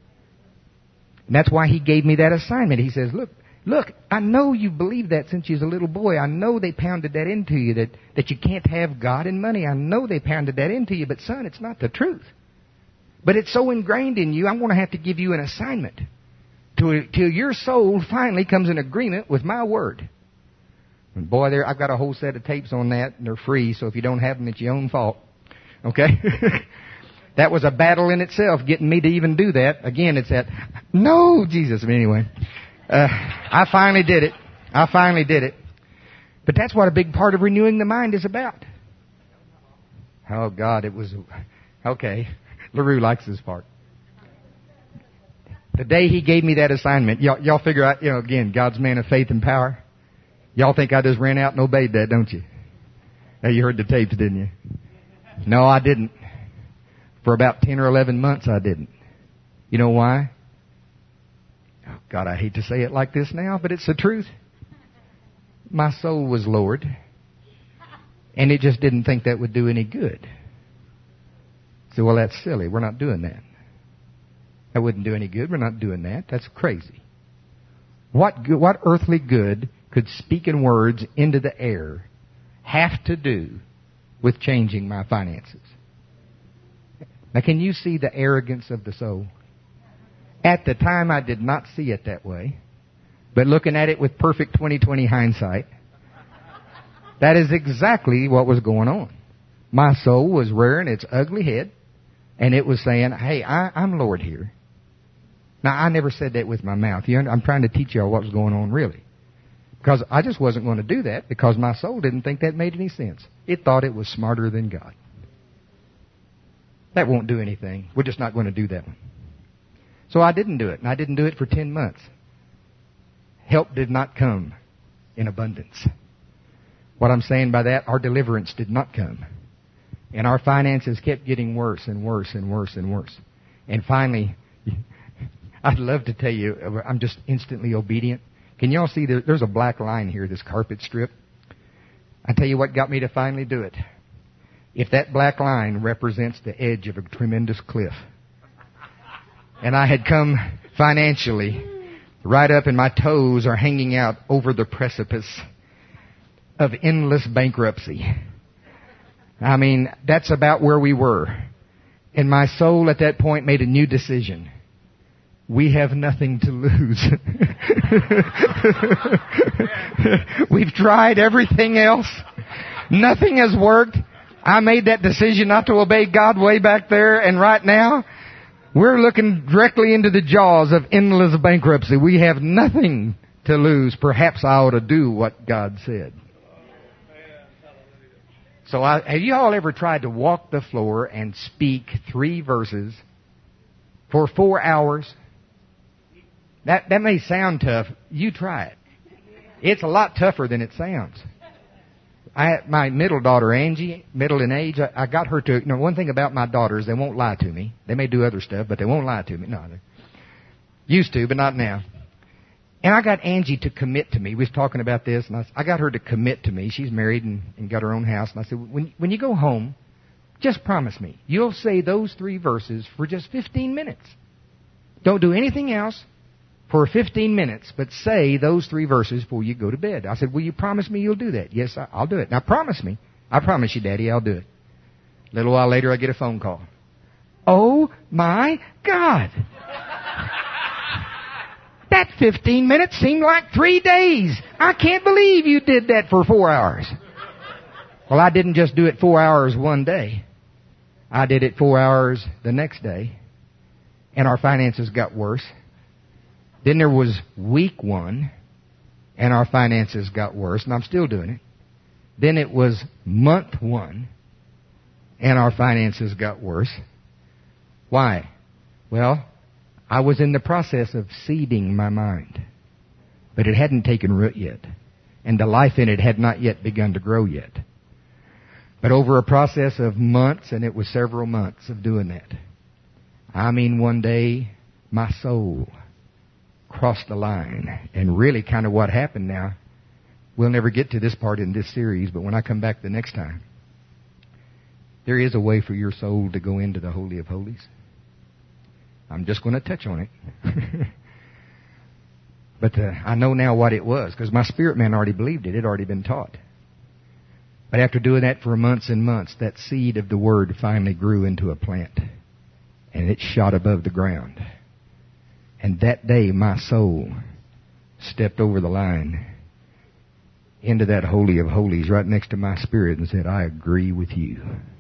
And that's why He gave me that assignment. He says, look, I know you believed that since you was a little boy. I know they pounded that into you, that you can't have God and money. I know they pounded that into you, but son, it's not the truth. But it's so ingrained in you, I'm going to have to give you an assignment till your soul finally comes in agreement with my word. And boy, I've got a whole set of tapes on that, and they're free, so if you don't have them, it's your own fault. Okay? That was a battle in itself, getting me to even do that. Again, it's that, no, Jesus. But anyway, I finally did it. But that's what a big part of renewing the mind is about. Oh, God, it was, okay. LaRue likes this part. The day he gave me that assignment, y'all figure out, again, God's man of faith and power. Y'all think I just ran out and obeyed that, don't you? Hey, you heard the tapes, didn't you? No, I didn't. For about 10 or 11 months, I didn't. You know why? Oh, God, I hate to say it like this now, but it's the truth. My soul was lowered, and it just didn't think that would do any good. So, well, that's silly. We're not doing that. That wouldn't do any good. We're not doing that. That's crazy. What earthly good could speaking words into the air have to do with changing my finances? Now, can you see the arrogance of the soul? At the time, I did not see it that way. But looking at it with perfect 20/20 hindsight, that is exactly what was going on. My soul was rearing its ugly head, and it was saying, hey, I'm Lord here. Now, I never said that with my mouth. I'm trying to teach y'all what was going on really. Because I just wasn't going to do that because my soul didn't think that made any sense. It thought it was smarter than God. That won't do anything. We're just not going to do that one. So I didn't do it, and I didn't do it for 10 months. Help did not come in abundance. What I'm saying by that, our deliverance did not come. And our finances kept getting worse and worse and worse and worse. And finally, I'd love to tell you, I'm just instantly obedient. Can y'all see there's a black line here, this carpet strip? I tell you what got me to finally do it. If that black line represents the edge of a tremendous cliff, and I had come financially right up and my toes are hanging out over the precipice of endless bankruptcy. I mean, that's about where we were. And my soul at that point made a new decision. We have nothing to lose. We've tried everything else. Nothing has worked. I made that decision not to obey God way back there, and right now, we're looking directly into the jaws of endless bankruptcy. We have nothing to lose. Perhaps I ought to do what God said. So have you all ever tried to walk the floor and speak 3 verses for 4 hours? That may sound tough. You try it. It's a lot tougher than it sounds. My middle daughter, Angie, middle in age, I got her to... one thing about my daughters, they won't lie to me. They may do other stuff, but they won't lie to me. No, they used to, but not now. And I got Angie to commit to me. We was talking about this, and I got her to commit to me. She's married and got her own house. And I said, when you go home, just promise me, you'll say those 3 verses for just 15 minutes. Don't do anything else for 15 minutes, but say those 3 verses before you go to bed. I said, will you promise me you'll do that? Yes, I'll do it. Now promise me. I promise you, Daddy, I'll do it. A little while later, I get a phone call. Oh, my God. That 15 minutes seemed like 3 days. I can't believe you did that for 4 hours. Well, I didn't just do it 4 hours one day. I did it 4 hours the next day. And our finances got worse. Then there was week 1, and our finances got worse, and I'm still doing it. Then it was month 1, and our finances got worse. Why? Well, I was in the process of seeding my mind, but it hadn't taken root yet, and the life in it had not yet begun to grow yet. But over a process of months, and it was several months of doing that, I mean, one day, my soul crossed the line. And really kind of what happened now, we'll never get to this part in this series, but when I come back the next time, there is a way for your soul to go into the Holy of Holies. I'm just going to touch on it. But I know now what it was, because my spirit man already believed it. It had already been taught. But after doing that for months and months, that seed of the Word finally grew into a plant. And it shot above the ground. And that day, my soul stepped over the line into that Holy of Holies right next to my spirit and said, I agree with you.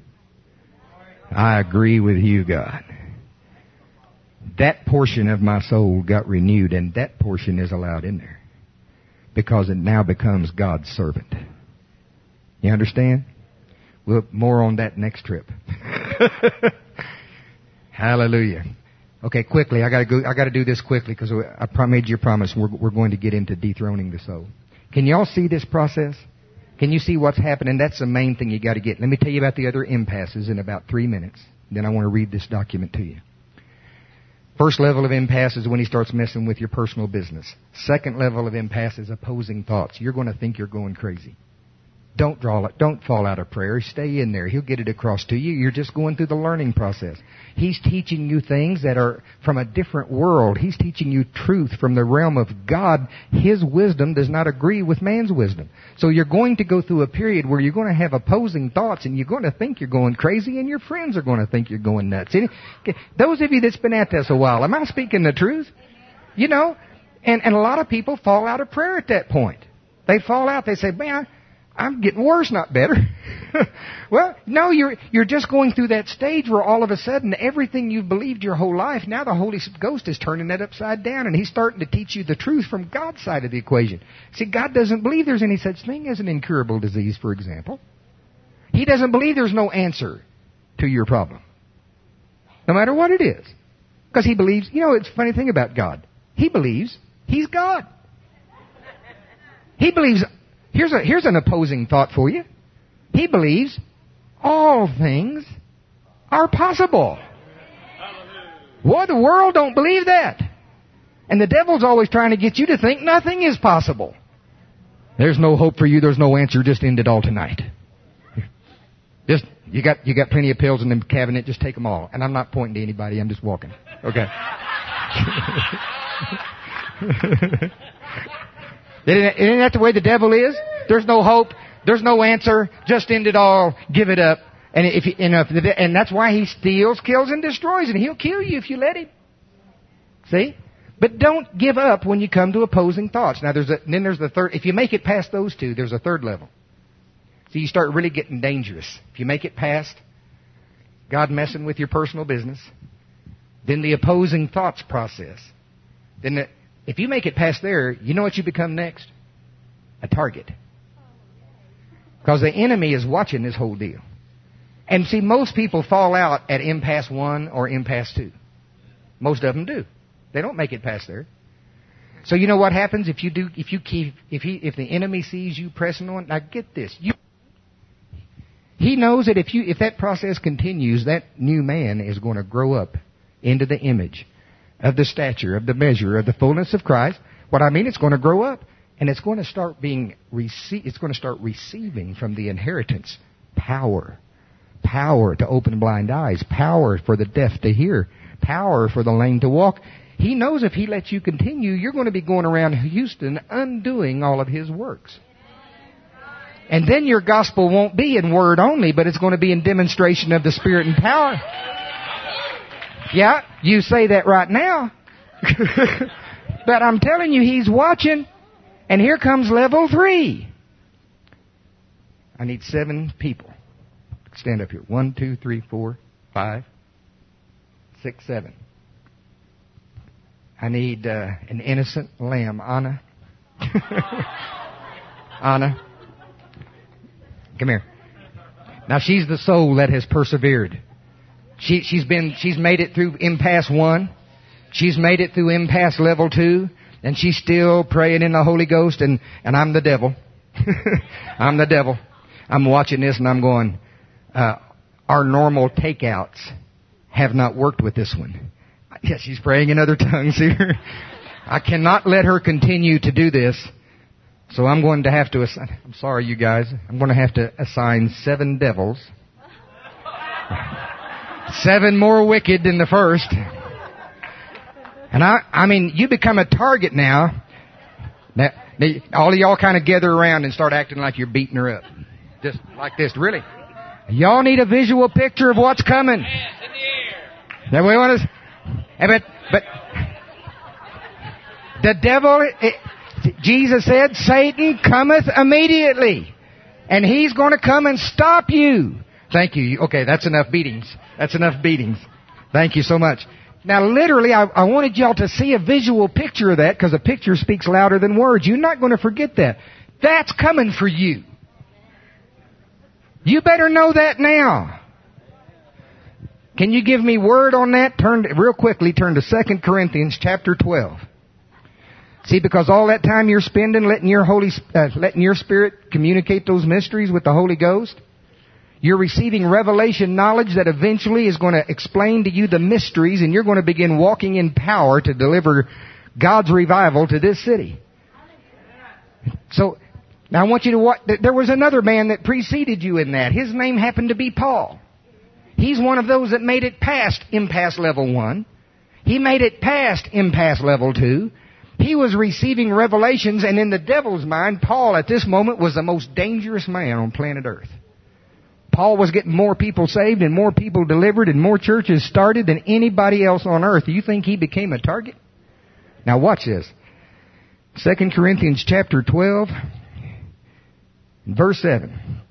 I agree with you, God. That portion of my soul got renewed, and that portion is allowed in there because it now becomes God's servant. You understand? We'll more on that next trip. Hallelujah. Okay, quickly. I got to do this quickly because I made you a promise. We're going to get into dethroning the soul. Can y'all see this process? Can you see what's happening? That's the main thing you got to get. Let me tell you about the other impasses in about 3 minutes. Then I want to read this document to you. First level of impasse is when he starts messing with your personal business. Second level of impasse is opposing thoughts. You're going to think you're going crazy. Don't fall out of prayer. Stay in there. He'll get it across to you. You're just going through the learning process. He's teaching you things that are from a different world. He's teaching you truth from the realm of God. His wisdom does not agree with man's wisdom. So you're going to go through a period where you're going to have opposing thoughts, and you're going to think you're going crazy, and your friends are going to think you're going nuts. Those of you that's been at this a while, am I speaking the truth? You know, and a lot of people fall out of prayer at that point. They fall out. They say, man, I'm getting worse, not better. Well, no, you're just going through that stage where all of a sudden everything you've believed your whole life, now the Holy Ghost is turning that upside down, and He's starting to teach you the truth from God's side of the equation. See, God doesn't believe there's any such thing as an incurable disease, for example. He doesn't believe there's no answer to your problem, no matter what it is. Because He believes, you know, it's a funny thing about God. He believes He's God. He believes, here's an opposing thought for you. He believes all things are possible. Boy, the world don't believe that. And the devil's always trying to get you to think nothing is possible. There's no hope for you, there's no answer, just end it all tonight. Just, you got plenty of pills in the cabinet, just take them all. And I'm not pointing to anybody, I'm just walking. Okay. Isn't that the way the devil is? There's no hope. There's no answer. Just end it all. Give it up. And that's why he steals, kills, and destroys. And he'll kill you if you let him. See? But don't give up when you come to opposing thoughts. Now, then there's the third. If you make it past those two, there's a third level. So you start really getting dangerous. If you make it past God messing with your personal business, then the opposing thoughts process. Then if you make it past there, you know what you become next? A target. Because the enemy is watching this whole deal. And see, most people fall out at impasse 1 or impasse 2. Most of them do. They don't make it past there. So you know what happens if the enemy sees you pressing on? Now get this. He knows that if that process continues, that new man is going to grow up into the image of the stature, of the measure, of the fullness of Christ. What I mean, it's going to grow up. And it's going to start receiving from the inheritance power. Power to open blind eyes. Power for the deaf to hear. Power for the lame to walk. He knows if he lets you continue, you're going to be going around Houston undoing all of his works. And then your gospel won't be in word only, but it's going to be in demonstration of the Spirit and power. Yeah, you say that right now. But I'm telling you, He's watching. And here comes level 3. I need 7 people. Stand up here. 1, 2, 3, 4, 5, 6, 7. I need an innocent lamb. Anna. Anna. Come here. Now she's the soul that has persevered. She's made it through impasse 1. She's made it through impasse level 2. And she's still praying in the Holy Ghost, and I'm the devil. I'm the devil. I'm watching this and I'm going, our normal takeouts have not worked with this one. Yeah, she's praying in other tongues here. I cannot let her continue to do this. So I'm going to have to assign, I'm sorry you guys, I'm going to have to assign 7 devils. 7 more wicked than the first. And I mean, you become a target now. Now, all of y'all kind of gather around and start acting like you're beating her up. Just like this, really. Y'all need a visual picture of what's coming. Now we want to, but the devil, Jesus said, Satan cometh immediately. And he's going to come and stop you. Thank you. Okay, that's enough beatings. That's enough beatings. Thank you so much. Now, literally, I wanted y'all to see a visual picture of that because a picture speaks louder than words. You're not going to forget that. That's coming for you. You better know that now. Can you give me word on that? Turn to 2 Corinthians chapter 12. See, because all that time you're spending letting your Spirit communicate those mysteries with the Holy Ghost, you're receiving revelation knowledge that eventually is going to explain to you the mysteries, and you're going to begin walking in power to deliver God's revival to this city. So, Now I want you to watch. There was another man that preceded you in that. His name happened to be Paul. He's one of those that made it past impasse level 1. He made it past impasse level 2. He was receiving revelations, and in the devil's mind, Paul at this moment was the most dangerous man on planet Earth. Paul was getting more people saved and more people delivered and more churches started than anybody else on earth. Do you think he became a target? Now watch this. 2 Corinthians chapter 12, verse 7.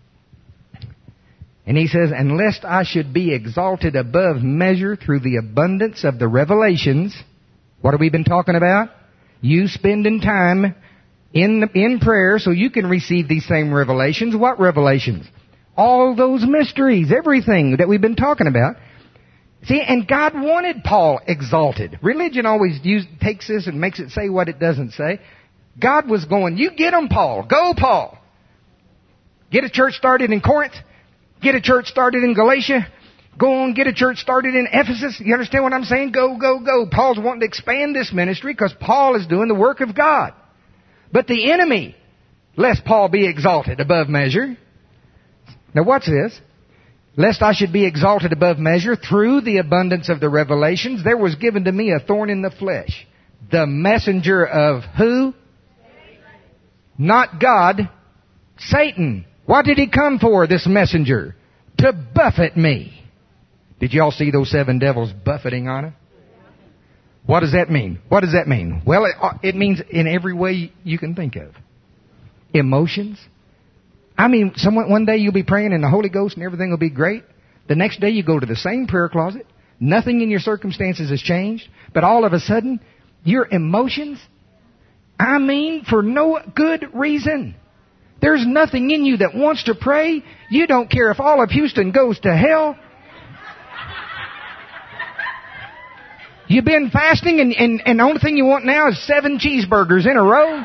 And he says, "And lest I should be exalted above measure through the abundance of the revelations." What have we been talking about? You spending time in prayer so you can receive these same revelations. What revelations? All those mysteries, everything that we've been talking about. See, and God wanted Paul exalted. Religion always takes this and makes it say what it doesn't say. God was going, you get them, Paul. Go, Paul. Get a church started in Corinth. Get a church started in Galatia. Go on, get a church started in Ephesus. You understand what I'm saying? Go, go, go. Paul's wanting to expand this ministry because Paul is doing the work of God. But the enemy, lest Paul be exalted above measure. Now watch this. Lest I should be exalted above measure through the abundance of the revelations, there was given to me a thorn in the flesh. The messenger of who? Not God. Satan. What did he come for, this messenger? To buffet me. Did you all see those 7 devils buffeting on him? What does that mean? What does that mean? Well, it means in every way you can think of. Emotions. I mean, one day you'll be praying in the Holy Ghost and everything will be great. The next day you go to the same prayer closet. Nothing in your circumstances has changed. But all of a sudden, your emotions, I mean, for no good reason. There's nothing in you that wants to pray. You don't care if all of Houston goes to hell. You've been fasting and the only thing you want now is 7 cheeseburgers in a row.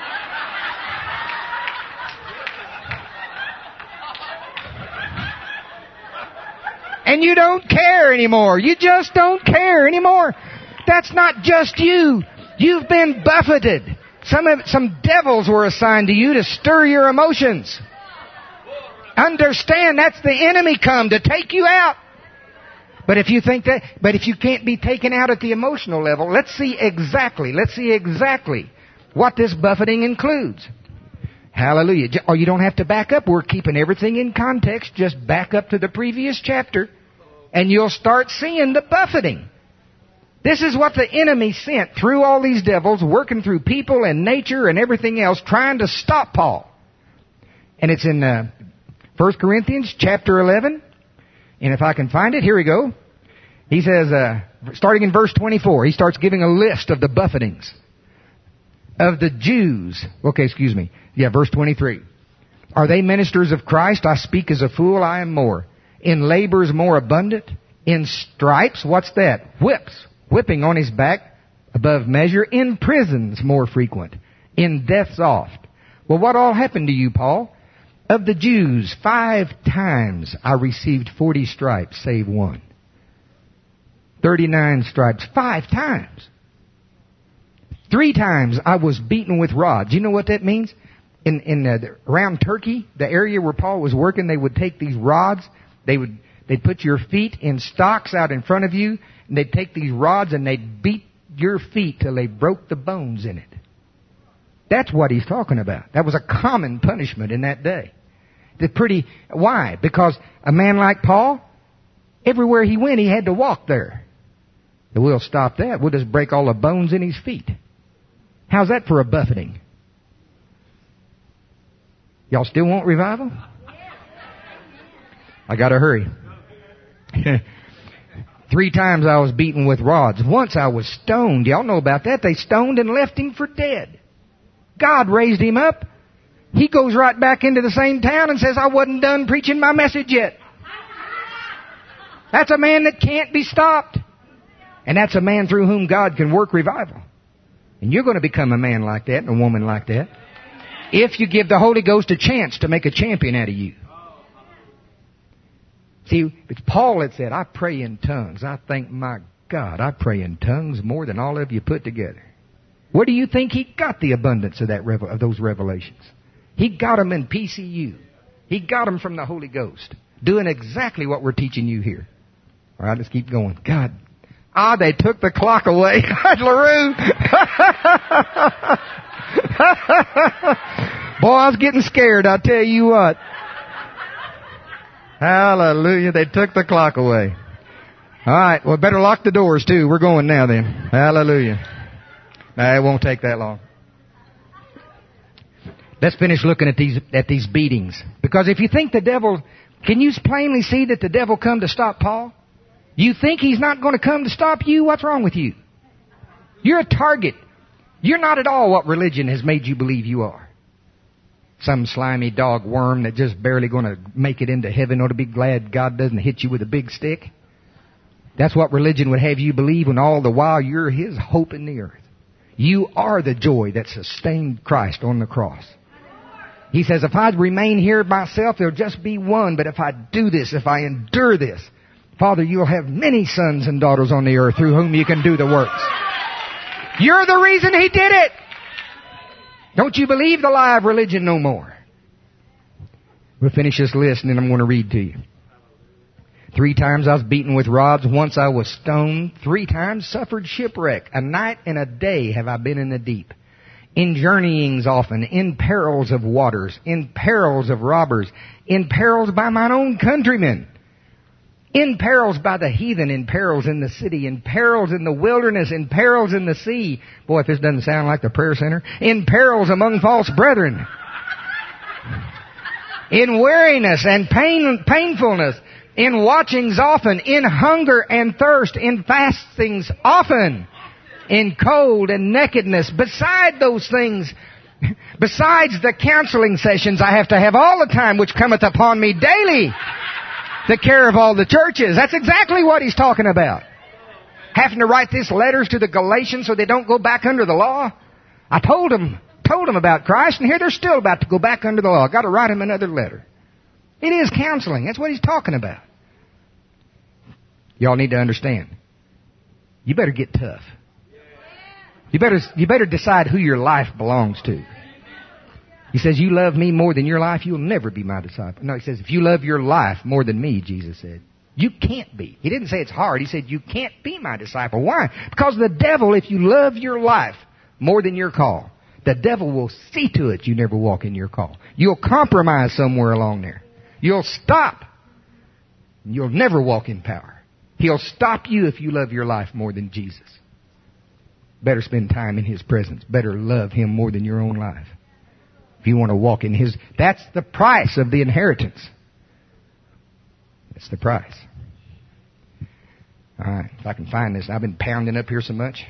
And you don't care anymore. You just don't care anymore. That's not just you. You've been buffeted. Some devils were assigned to you to stir your emotions. Understand, that's the enemy come to take you out. But if you can't be taken out at the emotional level, let's see exactly what this buffeting includes. Hallelujah. Oh, you don't have to back up. We're keeping everything in context. Just back up to the previous chapter and you'll start seeing the buffeting. This is what the enemy sent through all these devils, working through people and nature and everything else, trying to stop Paul. And it's in 1 Corinthians chapter 11. And if I can find it, here we go. He says, starting in verse 24, he starts giving a list of the buffetings of the Jews. Okay, excuse me. Yeah, verse 23. Are they ministers of Christ? I speak as a fool, I am more. In labors more abundant. In stripes, what's that? Whips. Whipping on his back above measure. In prisons more frequent. In deaths oft. Well, what all happened to you, Paul? Of the Jews, 5 times I received 40 stripes, save 1. 39 stripes, 5 times. 3 times I was beaten with rods. You know what that means? Around Turkey, the area where Paul was working, they would take these rods. They'd put your feet in stocks out in front of you, and they'd take these rods and they'd beat your feet till they broke the bones in it. That's what he's talking about. That was a common punishment in that day. Why? Because a man like Paul, everywhere he went, he had to walk there. But we'll stop that. We'll just break all the bones in his feet. How's that for a buffeting? Y'all still want revival? I gotta hurry. 3 times I was beaten with rods. Once I was stoned. Y'all know about that. They stoned and left him for dead. God raised him up. He goes right back into the same town and says, I wasn't done preaching my message yet. That's a man that can't be stopped. And that's a man through whom God can work revival. And you're going to become a man like that and a woman like that if you give the Holy Ghost a chance to make a champion out of you. See, it's Paul that said, I pray in tongues. I thank my God, I pray in tongues more than all of you put together. Where do you think he got the abundance of those revelations? He got them in PCU. He got them from the Holy Ghost. Doing exactly what we're teaching you here. All right, let's keep going. God. They took the clock away. God, LaRue. Boy, I was getting scared, I tell you what. Hallelujah. They took the clock away. All right, well, better lock the doors too. We're going now then. Hallelujah. It won't take that long. Let's finish looking at these beatings. Because if you think the devil, can you plainly see that the devil come to stop Paul? You think he's not going to come to stop you? What's wrong with you? You're a target. You're not at all what religion has made you believe you are. Some slimy dog worm that just barely going to make it into heaven ought to be glad God doesn't hit you with a big stick. That's what religion would have you believe, when all the while you're His hope in the earth. You are the joy that sustained Christ on the cross. He says, if I remain here myself, there'll just be one. But if I do this, if I endure this, Father, you'll have many sons and daughters on the earth through whom you can do the works. You're the reason He did it. Don't you believe the lie of religion no more. We'll finish this list and then I'm going to read to you. 3 times I was beaten with rods. Once I was stoned. 3 times suffered shipwreck. A night and a day have I been in the deep. In journeyings often. In perils of waters. In perils of robbers. In perils by mine own countrymen. In perils by the heathen. In perils in the city. In perils in the wilderness. In perils in the sea. Boy, if this doesn't sound like the prayer center. In perils among false brethren. In weariness and painfulness. In watchings often, in hunger and thirst, in fastings often, in cold and nakedness. Beside those things, besides the counseling sessions I have to have all the time, which cometh upon me daily, the care of all the churches. That's exactly what he's talking about. Having to write these letters to the Galatians so they don't go back under the law. I told them about Christ, and here they're still about to go back under the law. I've got to write them another letter. It is counseling. That's what he's talking about. Y'all need to understand. You better get tough. You better decide who your life belongs to. He says, you love me more than your life, you'll never be my disciple. No, he says, if you love your life more than me, Jesus said, you can't be. He didn't say it's hard. He said, you can't be my disciple. Why? Because the devil, if you love your life more than your call, the devil will see to it you never walk in your call. You'll compromise somewhere along there. You'll stop. You'll never walk in power. He'll stop you if you love your life more than Jesus. Better spend time in His presence. Better love Him more than your own life. If you want to walk in His... That's the price of the inheritance. That's the price. All right, if I can find this. I've been pounding up here so much.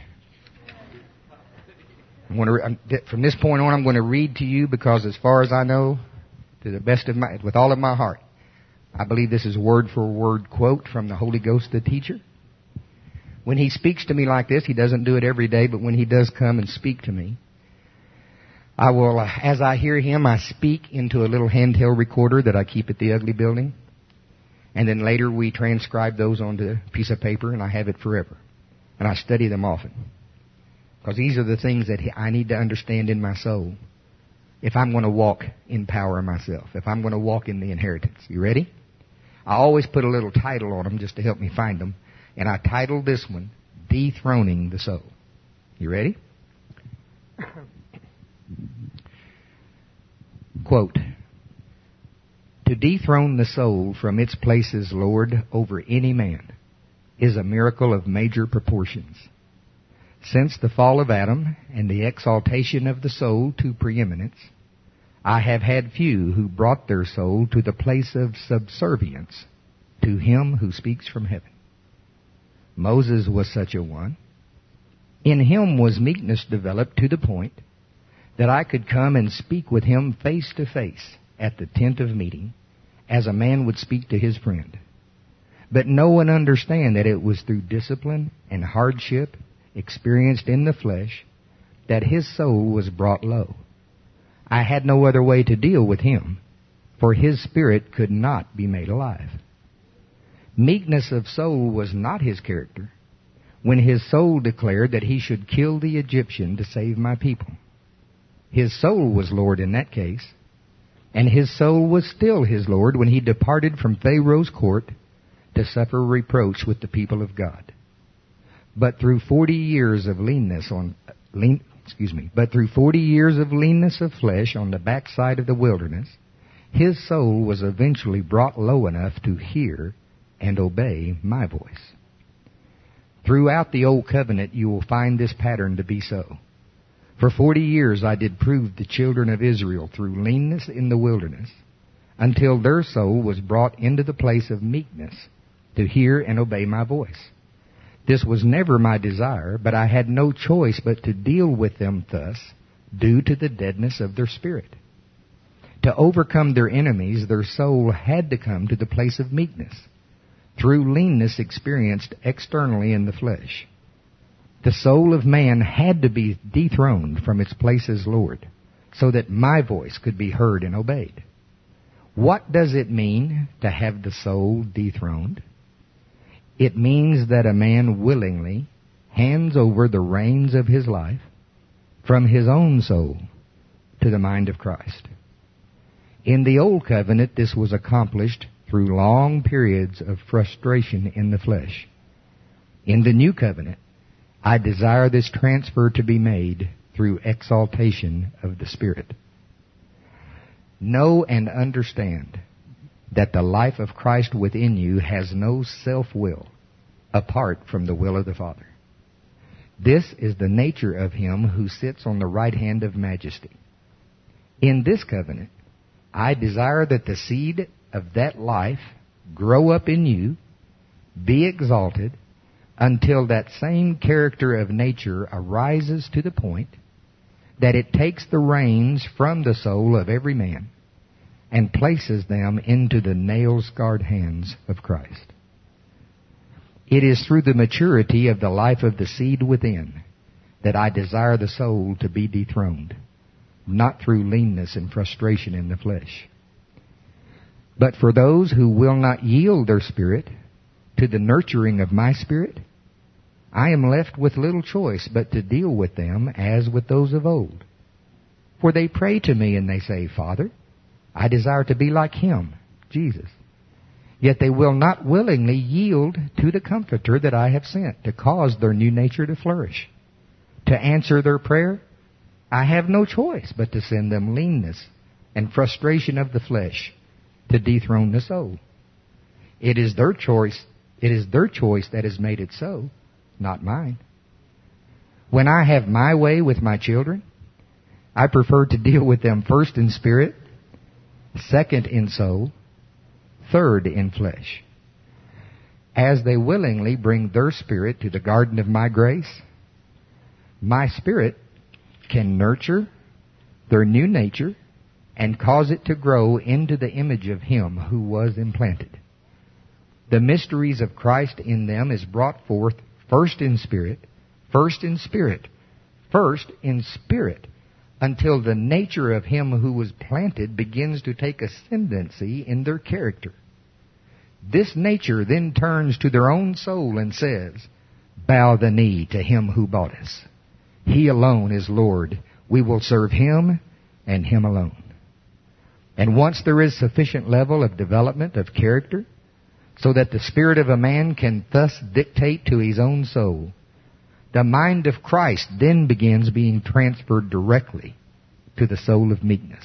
From this point on, I'm going to read to you because as far as I know, to the best of with all of my heart, I believe this is word for word quote from the Holy Ghost, the teacher. When He speaks to me like this, He doesn't do it every day, but when He does come and speak to me, I will, as I hear Him, I speak into a little handheld recorder that I keep at the Ugly Building. And then later we transcribe those onto a piece of paper and I have it forever. And I study them often. Because these are the things that I need to understand in my soul if I'm going to walk in power myself, if I'm going to walk in the inheritance. You ready? I always put a little title on them just to help me find them. And I titled this one, Dethroning the Soul. You ready? Quote, to dethrone the soul from its place as Lord over any man is a miracle of major proportions. Since the fall of Adam and the exaltation of the soul to preeminence, I have had few who brought their soul to the place of subservience to Him who speaks from heaven. Moses was such a one. In him was meekness developed to the point that I could come and speak with him face to face at the tent of meeting as a man would speak to his friend. But no one understand that it was through discipline and hardship experienced in the flesh that his soul was brought low. I had no other way to deal with him, for his spirit could not be made alive. Meekness of soul was not his character when his soul declared that he should kill the Egyptian to save my people. His soul was Lord in that case, And his soul was still his Lord when he departed from Pharaoh's court to suffer reproach with the people of God. But through 40 years of leanness of flesh on the backside of the wilderness, his soul was eventually brought low enough to hear and obey my voice. Throughout the Old Covenant, you will find this pattern to be so. For 40 years I did prove the children of Israel through leanness in the wilderness, until their soul was brought into the place of meekness to hear and obey my voice. This was never my desire, but I had no choice but to deal with them thus, due to the deadness of their spirit. To overcome their enemies, their soul had to come to the place of meekness, through leanness experienced externally in the flesh. The soul of man had to be dethroned from its place as Lord, so that my voice could be heard and obeyed. What does it mean to have the soul dethroned? It means that a man willingly hands over the reins of his life from his own soul to the mind of Christ. In the Old Covenant, this was accomplished through long periods of frustration in the flesh. In the New Covenant, I desire this transfer to be made through exaltation of the Spirit. Know and understand that the life of Christ within you has no self-will apart from the will of the Father. This is the nature of Him who sits on the right hand of majesty. In this covenant, I desire that the seed of that life grow up in you, be exalted, until that same character of nature arises to the point that it takes the reins from the soul of every man and places them into the nail-scarred hands of Christ. It is through the maturity of the life of the seed within that I desire the soul to be dethroned, not through leanness and frustration in the flesh. But for those who will not yield their spirit to the nurturing of my Spirit, I am left with little choice but to deal with them as with those of old. For they pray to me and they say, Father, I desire to be like Him, Jesus. Yet they will not willingly yield to the Comforter that I have sent to cause their new nature to flourish. To answer their prayer, I have no choice but to send them leanness and frustration of the flesh to dethrone the soul. It is their choice that has made it so, not mine. When I have my way with my children, I prefer to deal with them first in spirit, second in soul, third in flesh. As they willingly bring their spirit to the garden of my grace, my Spirit can nurture their new nature and cause it to grow into the image of Him who was implanted. The mysteries of Christ in them is brought forth first in spirit, until the nature of Him who was planted begins to take ascendancy in their character. This nature then turns to their own soul and says, bow the knee to Him who bought us. He alone is Lord. We will serve Him and Him alone. And once there is sufficient level of development of character, so that the spirit of a man can thus dictate to his own soul, the mind of Christ then begins being transferred directly to the soul of meekness.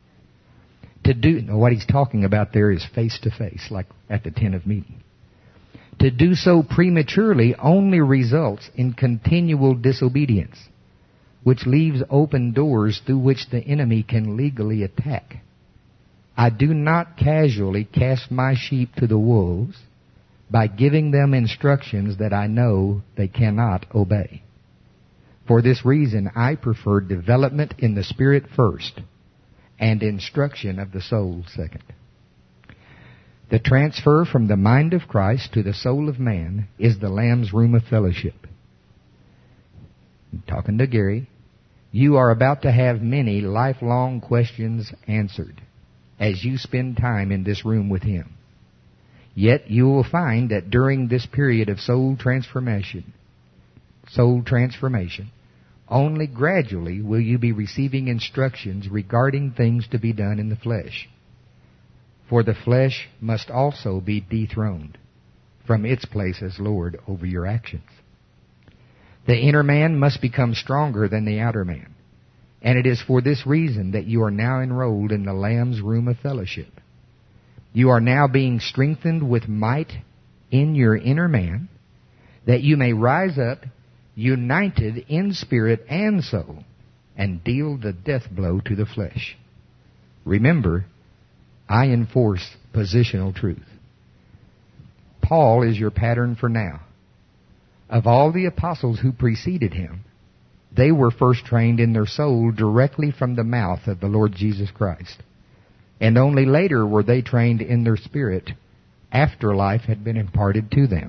What he's talking about there is face to face, like at the tent of meeting. To do so prematurely only results in continual disobedience, which leaves open doors through which the enemy can legally attack. I do not casually cast my sheep to the wolves by giving them instructions that I know they cannot obey. For this reason, I prefer development in the Spirit first and instruction of the soul second. The transfer from the mind of Christ to the soul of man is the Lamb's room of fellowship. I'm talking to Gary. You are about to have many lifelong questions answered as you spend time in this room with Him. Yet you will find that during this period of soul transformation, Only gradually will you be receiving instructions regarding things to be done in the flesh. For the flesh must also be dethroned from its place as Lord over your actions. The inner man must become stronger than the outer man. And it is for this reason that you are now enrolled in the Lamb's room of fellowship. You are now being strengthened with might in your inner man, that you may rise up united in spirit and soul, and deal the death blow to the flesh. Remember, I enforce positional truth. Paul is your pattern for now. Of all the apostles who preceded him, they were first trained in their soul directly from the mouth of the Lord Jesus Christ. And only later were they trained in their spirit after life had been imparted to them.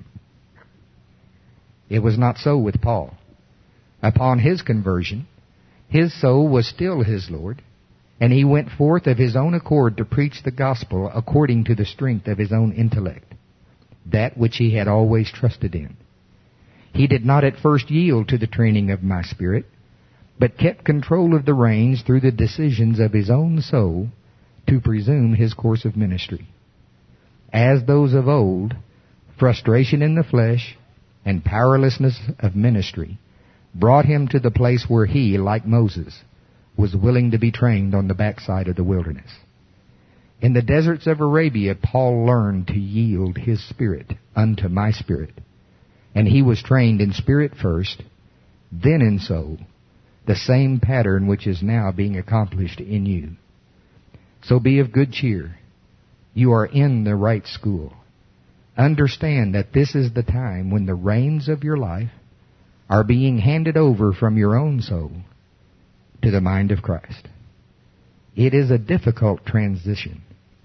It was not so with Paul. Upon his conversion, his soul was still his Lord, and he went forth of his own accord to preach the gospel according to the strength of his own intellect, that which he had always trusted in. He did not at first yield to the training of my spirit, but kept control of the reins through the decisions of his own soul to presume his course of ministry. As those of old, frustration in the flesh and powerlessness of ministry brought him to the place where he, like Moses, was willing to be trained on the backside of the wilderness. In the deserts of Arabia, Paul learned to yield his spirit unto my spirit. And he was trained in spirit first, then in soul, the same pattern which is now being accomplished in you. So be of good cheer. You are in the right school. Understand that this is the time when the reins of your life are being handed over from your own soul to the mind of Christ. It is a difficult transition,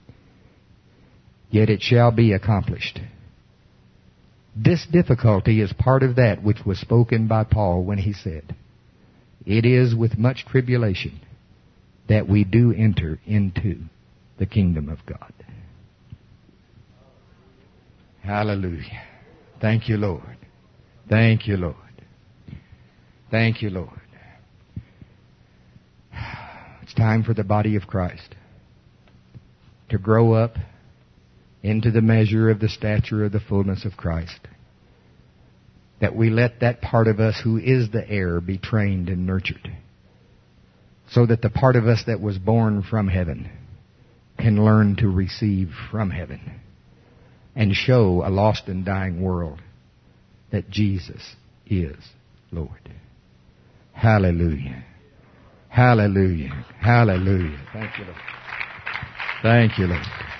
yet it shall be accomplished. This difficulty is part of that which was spoken by Paul when he said, "It is with much tribulation that we do enter into the kingdom of God." Hallelujah. Thank you, Lord. Thank you, Lord. Thank you, Lord. It's time for the body of Christ to grow up into the measure of the stature of the fullness of Christ. That we let that part of us who is the heir be trained and nurtured, so that the part of us that was born from heaven can learn to receive from heaven and show a lost and dying world that Jesus is Lord. Hallelujah. Hallelujah. Hallelujah. Thank you, Lord. Thank you, Lord.